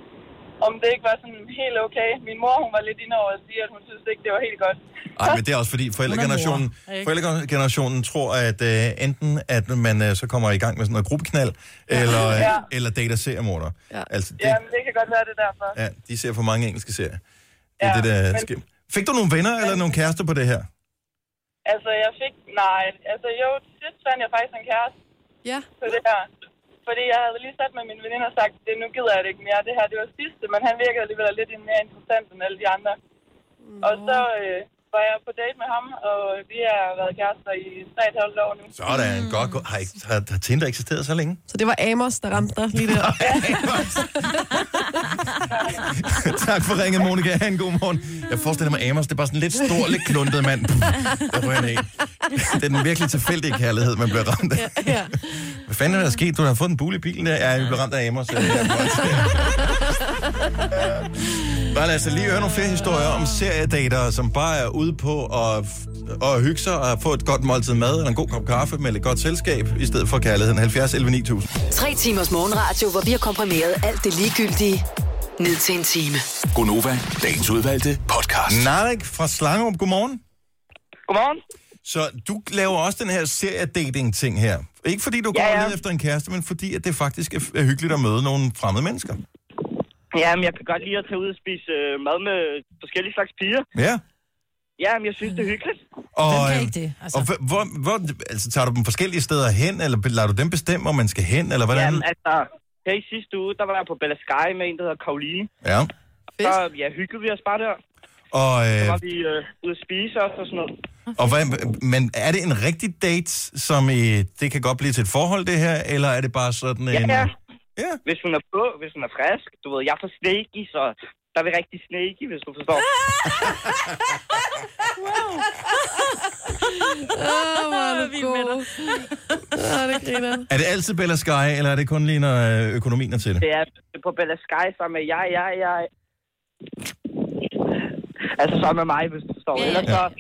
Om det ikke var sådan helt okay. Min mor, hun var lidt inde over at sige, at hun synes ikke, det var helt godt. Nej, men det er også fordi forældregenerationen, forældregenerationen tror, at øh, enten at man øh, så kommer i gang med sådan noget gruppeknald, eller, øh, ja. eller dater seriemorder. Ja. Altså, det, ja, men det kan godt være det derfor. Ja, de ser for mange engelske serier. Det er ja, det, der men... sker. Fik du nogle venner eller nogle kærester på det her? Altså, jeg fik... Nej, altså jo, til sidst fandt jeg faktisk en kæreste. Ja. På det her. Fordi jeg havde lige sat med mine veninder og sagt, det nu gider jeg det ikke mere. Det her, det var sidste, men han virkede alligevel lidt mere interessant end alle de andre. Mm. Og så øh, var jeg på date med ham, og vi har været kærester i tre og et halvt år nu. Sådan, mm. godt. godt. Har, har, har Tinder eksisteret så længe? Så det var Amos, der ramte dig lige der. Tak for ringet, Monika. Ha' en god morgen. Jeg forestiller mig, Amos, det er bare sådan en lidt stor, lidt kluntet mand. Der ryger ned. Det er den virkelig tilfældige kærlighed, man bliver ramt af. Ja, ja. Hvad fanden er der sket? Du har fået en bule i bilen der. Ja, jeg blev ramt af Amos. Bare lad os lige høre nogle flere historier om seriedater, som bare er ude på at, at hygge sig og få et godt måltid mad eller en god kop kaffe med et godt selskab, i stedet for kærligheden. halvfjerds elleve ni tusind. Tre timers morgenradio, hvor vi har komprimeret alt det ligegyldige ned til en time. Gonova, dagens udvalgte podcast. Narek fra Slangerup, godmorgen. Godmorgen. Så du laver også den her seriedating-ting her. Ikke fordi du går ja, ja. ned efter en kæreste, men fordi at det faktisk er hyggeligt at møde nogle fremmede mennesker. Jamen, jeg kan godt lide at tage ud og spise øh, mad med forskellige slags piger. Ja. Jamen, jeg synes, det er hyggeligt. Og, Hvem kan ikke det? Altså. Og hvor, hvor, altså, tager du dem forskellige steder hen, eller lader du dem bestemme, hvor man skal hen, eller hvordan? Jamen, altså, her i sidste uge, der var jeg på Bella Sky med en, der hedder Karoline. Ja. Så ja, hyggede vi os bare der. Og, øh, så var vi øh, ude at spise også og sådan noget. Og hvad, men er det en rigtig date, som i, det kan godt blive til et forhold, det her, eller er det bare sådan en... Ja, ja. Ja. Hvis hun er på, hvis hun er frisk, du ved, jeg er for snaky, så der er vi rigtig snaky, hvis du forstår. Wow. Åh, hvor er det god. Åh, det griner. Er det altid Bella Sky, eller er det kun lige, når økonomien er til det? Det er på Bella Sky sammen med jeg, jeg, jeg. Altså sammen med mig, hvis du forstår. Ja, ja. Ellers så...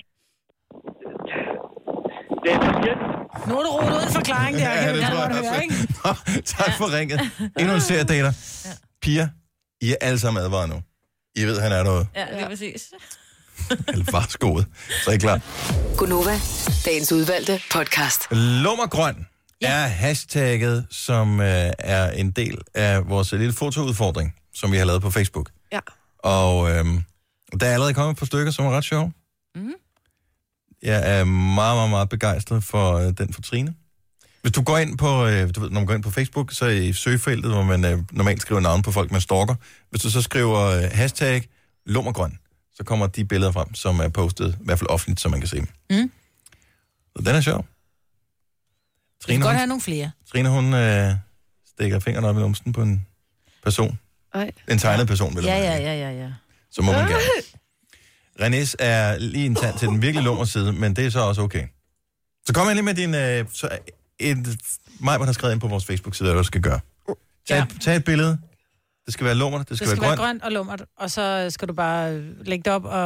Det er for nu er du rodet ud i forklaring der, ja, kan det jeg tror godt jeg høre, ikke? Nå, tak ja. for ringet. Endnu en seriedater. Ja. Piger, I er alle sammen advaret nu. I ved, han er noget. Ja, det er præcis. Eller bare skoet. Så er I klar. Gonova, dagens udvalgte podcast. Lummergrøn ja. er hashtagget, som øh, er en del af vores lille fotoudfordring, som vi har lavet på Facebook. Ja. Og øh, der er allerede kommet et par stykker, som er ret sjove. Mm. Jeg er meget, meget, meget begejstret for øh, den for Trine. Hvis du går ind på, øh, du ved, når man går ind på Facebook, så i søgefeltet, hvor man øh, normalt skriver navn på folk, man stalker. Hvis du så skriver øh, hashtag lummergrøn, så kommer de billeder frem, som er postet, i hvert fald offentligt, så man kan se dem. Mm. Så den er sjov. Trine, vi kan godt have nogle flere. Trine, hun øh, stikker fingrene op i numsen på en person. Ej. En tegnet person, vil ja, jeg ja, ja, ja, ja. Så må man gerne. Renés er lige en tand til den virkelig lummer side, men det er så også okay. Så kom lige med din... Øh, så et, Majbert har skrevet ind på vores Facebook-side, hvad du skal gøre. Tag, ja. tag et billede. Det skal være lummert, det skal, det skal være være grønt. grønt og lummert, og så skal du bare lægge det op og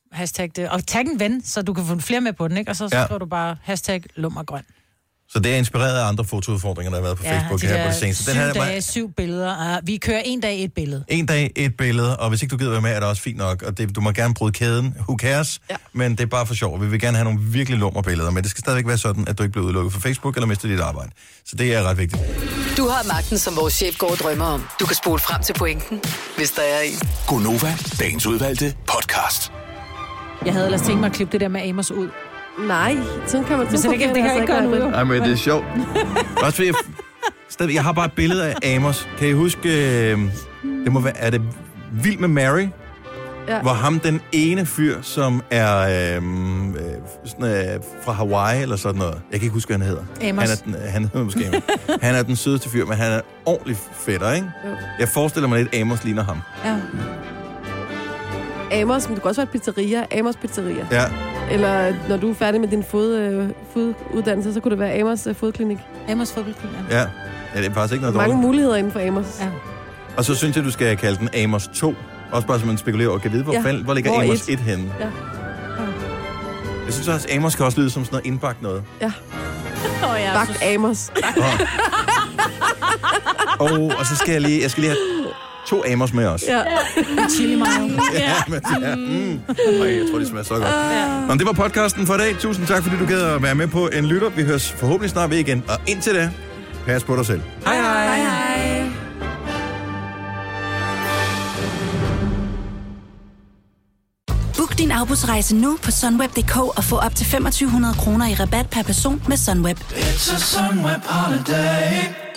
hashtag det. Og tag en ven, så du kan få flere med på den, ikke? Og så Ja. skriver du bare hashtag lummergrøn. Så det er inspireret af andre fotoudfordringer, der har været på Ja, Facebook de her der på det seneste. syv Den her, dage, syv billeder. Uh, vi kører en dag et billede. en dag, et billede, og hvis ikke du gider være med, er det også fint nok. Og det, du må gerne bryde kæden. Who cares? Ja. Men det er bare for sjov. Vi vil gerne have nogle virkelig lummer billeder, men det skal stadigvæk være sådan, at du ikke bliver udelukket fra Facebook eller mister dit arbejde. Så det er ret vigtigt. Du har magten, som vores chef går og drømmer om. Du kan spole frem til pointen, hvis der er en. Gonova, dagens udvalgte podcast. Jeg havde ellers tænkt mig at klippe det der med Amos ud. Nej, sådan kan man... Men så det kan, det kan jeg ikke gøre nu, jo. Ej, men det er sjovt. Også fordi jeg, stadig, jeg har bare et billede af Amos. Kan I huske, øh, det må være, er det Vild med Mary? Ja. Hvor ham den ene fyr, som er øh, øh, sådan, øh, fra Hawaii eller sådan noget. Jeg kan ikke huske, hvad han hedder. Amos. Han er den, han hedder måske Amos. Han er den sødeste fyr, men han er ordentlig fætter, ikke? Jo. Jeg forestiller mig lidt, at Amos ligner ham. Ja. Amos, men det kan også være et pizzeria. Amos Pizzeria. Ja. Eller når du er færdig med din fod, øh, foduddannelse, så kunne det være Amos øh, fodklinik. Amos fodklinik, Ja. Ja, det er faktisk ikke noget Mange dårligt. muligheder inden for Amos. Ja. Og så synes jeg, du skal kalde den Amos to. Også bare, så man spekulerer og kan vide, hvor, Ja. ja. hvor ligger Hvor Amos et? et henne. Ja. Jeg synes også, at Amos kan også lyde som sådan noget indbagt noget. Ja. Oh, ja, Bagt Amos. Og, og så skal jeg lige, jeg skal lige have to Amos med os. Ja. Chili mayo. Ja, men, ja. Mm. Øj, jeg tror, det smager så godt. Ja. Nå, det var podcasten for i dag. Tusind tak, fordi du gad at være med på en lytter. Vi høres forhåbentlig snart ved igen. Og indtil da, pas på dig selv. Hej hej. Hej hej. Book din afbudsrejse nu på sunweb punktum d k og få op til femogtyve hundrede kroner i rabat per person med Sunweb. It's a Sunweb holiday.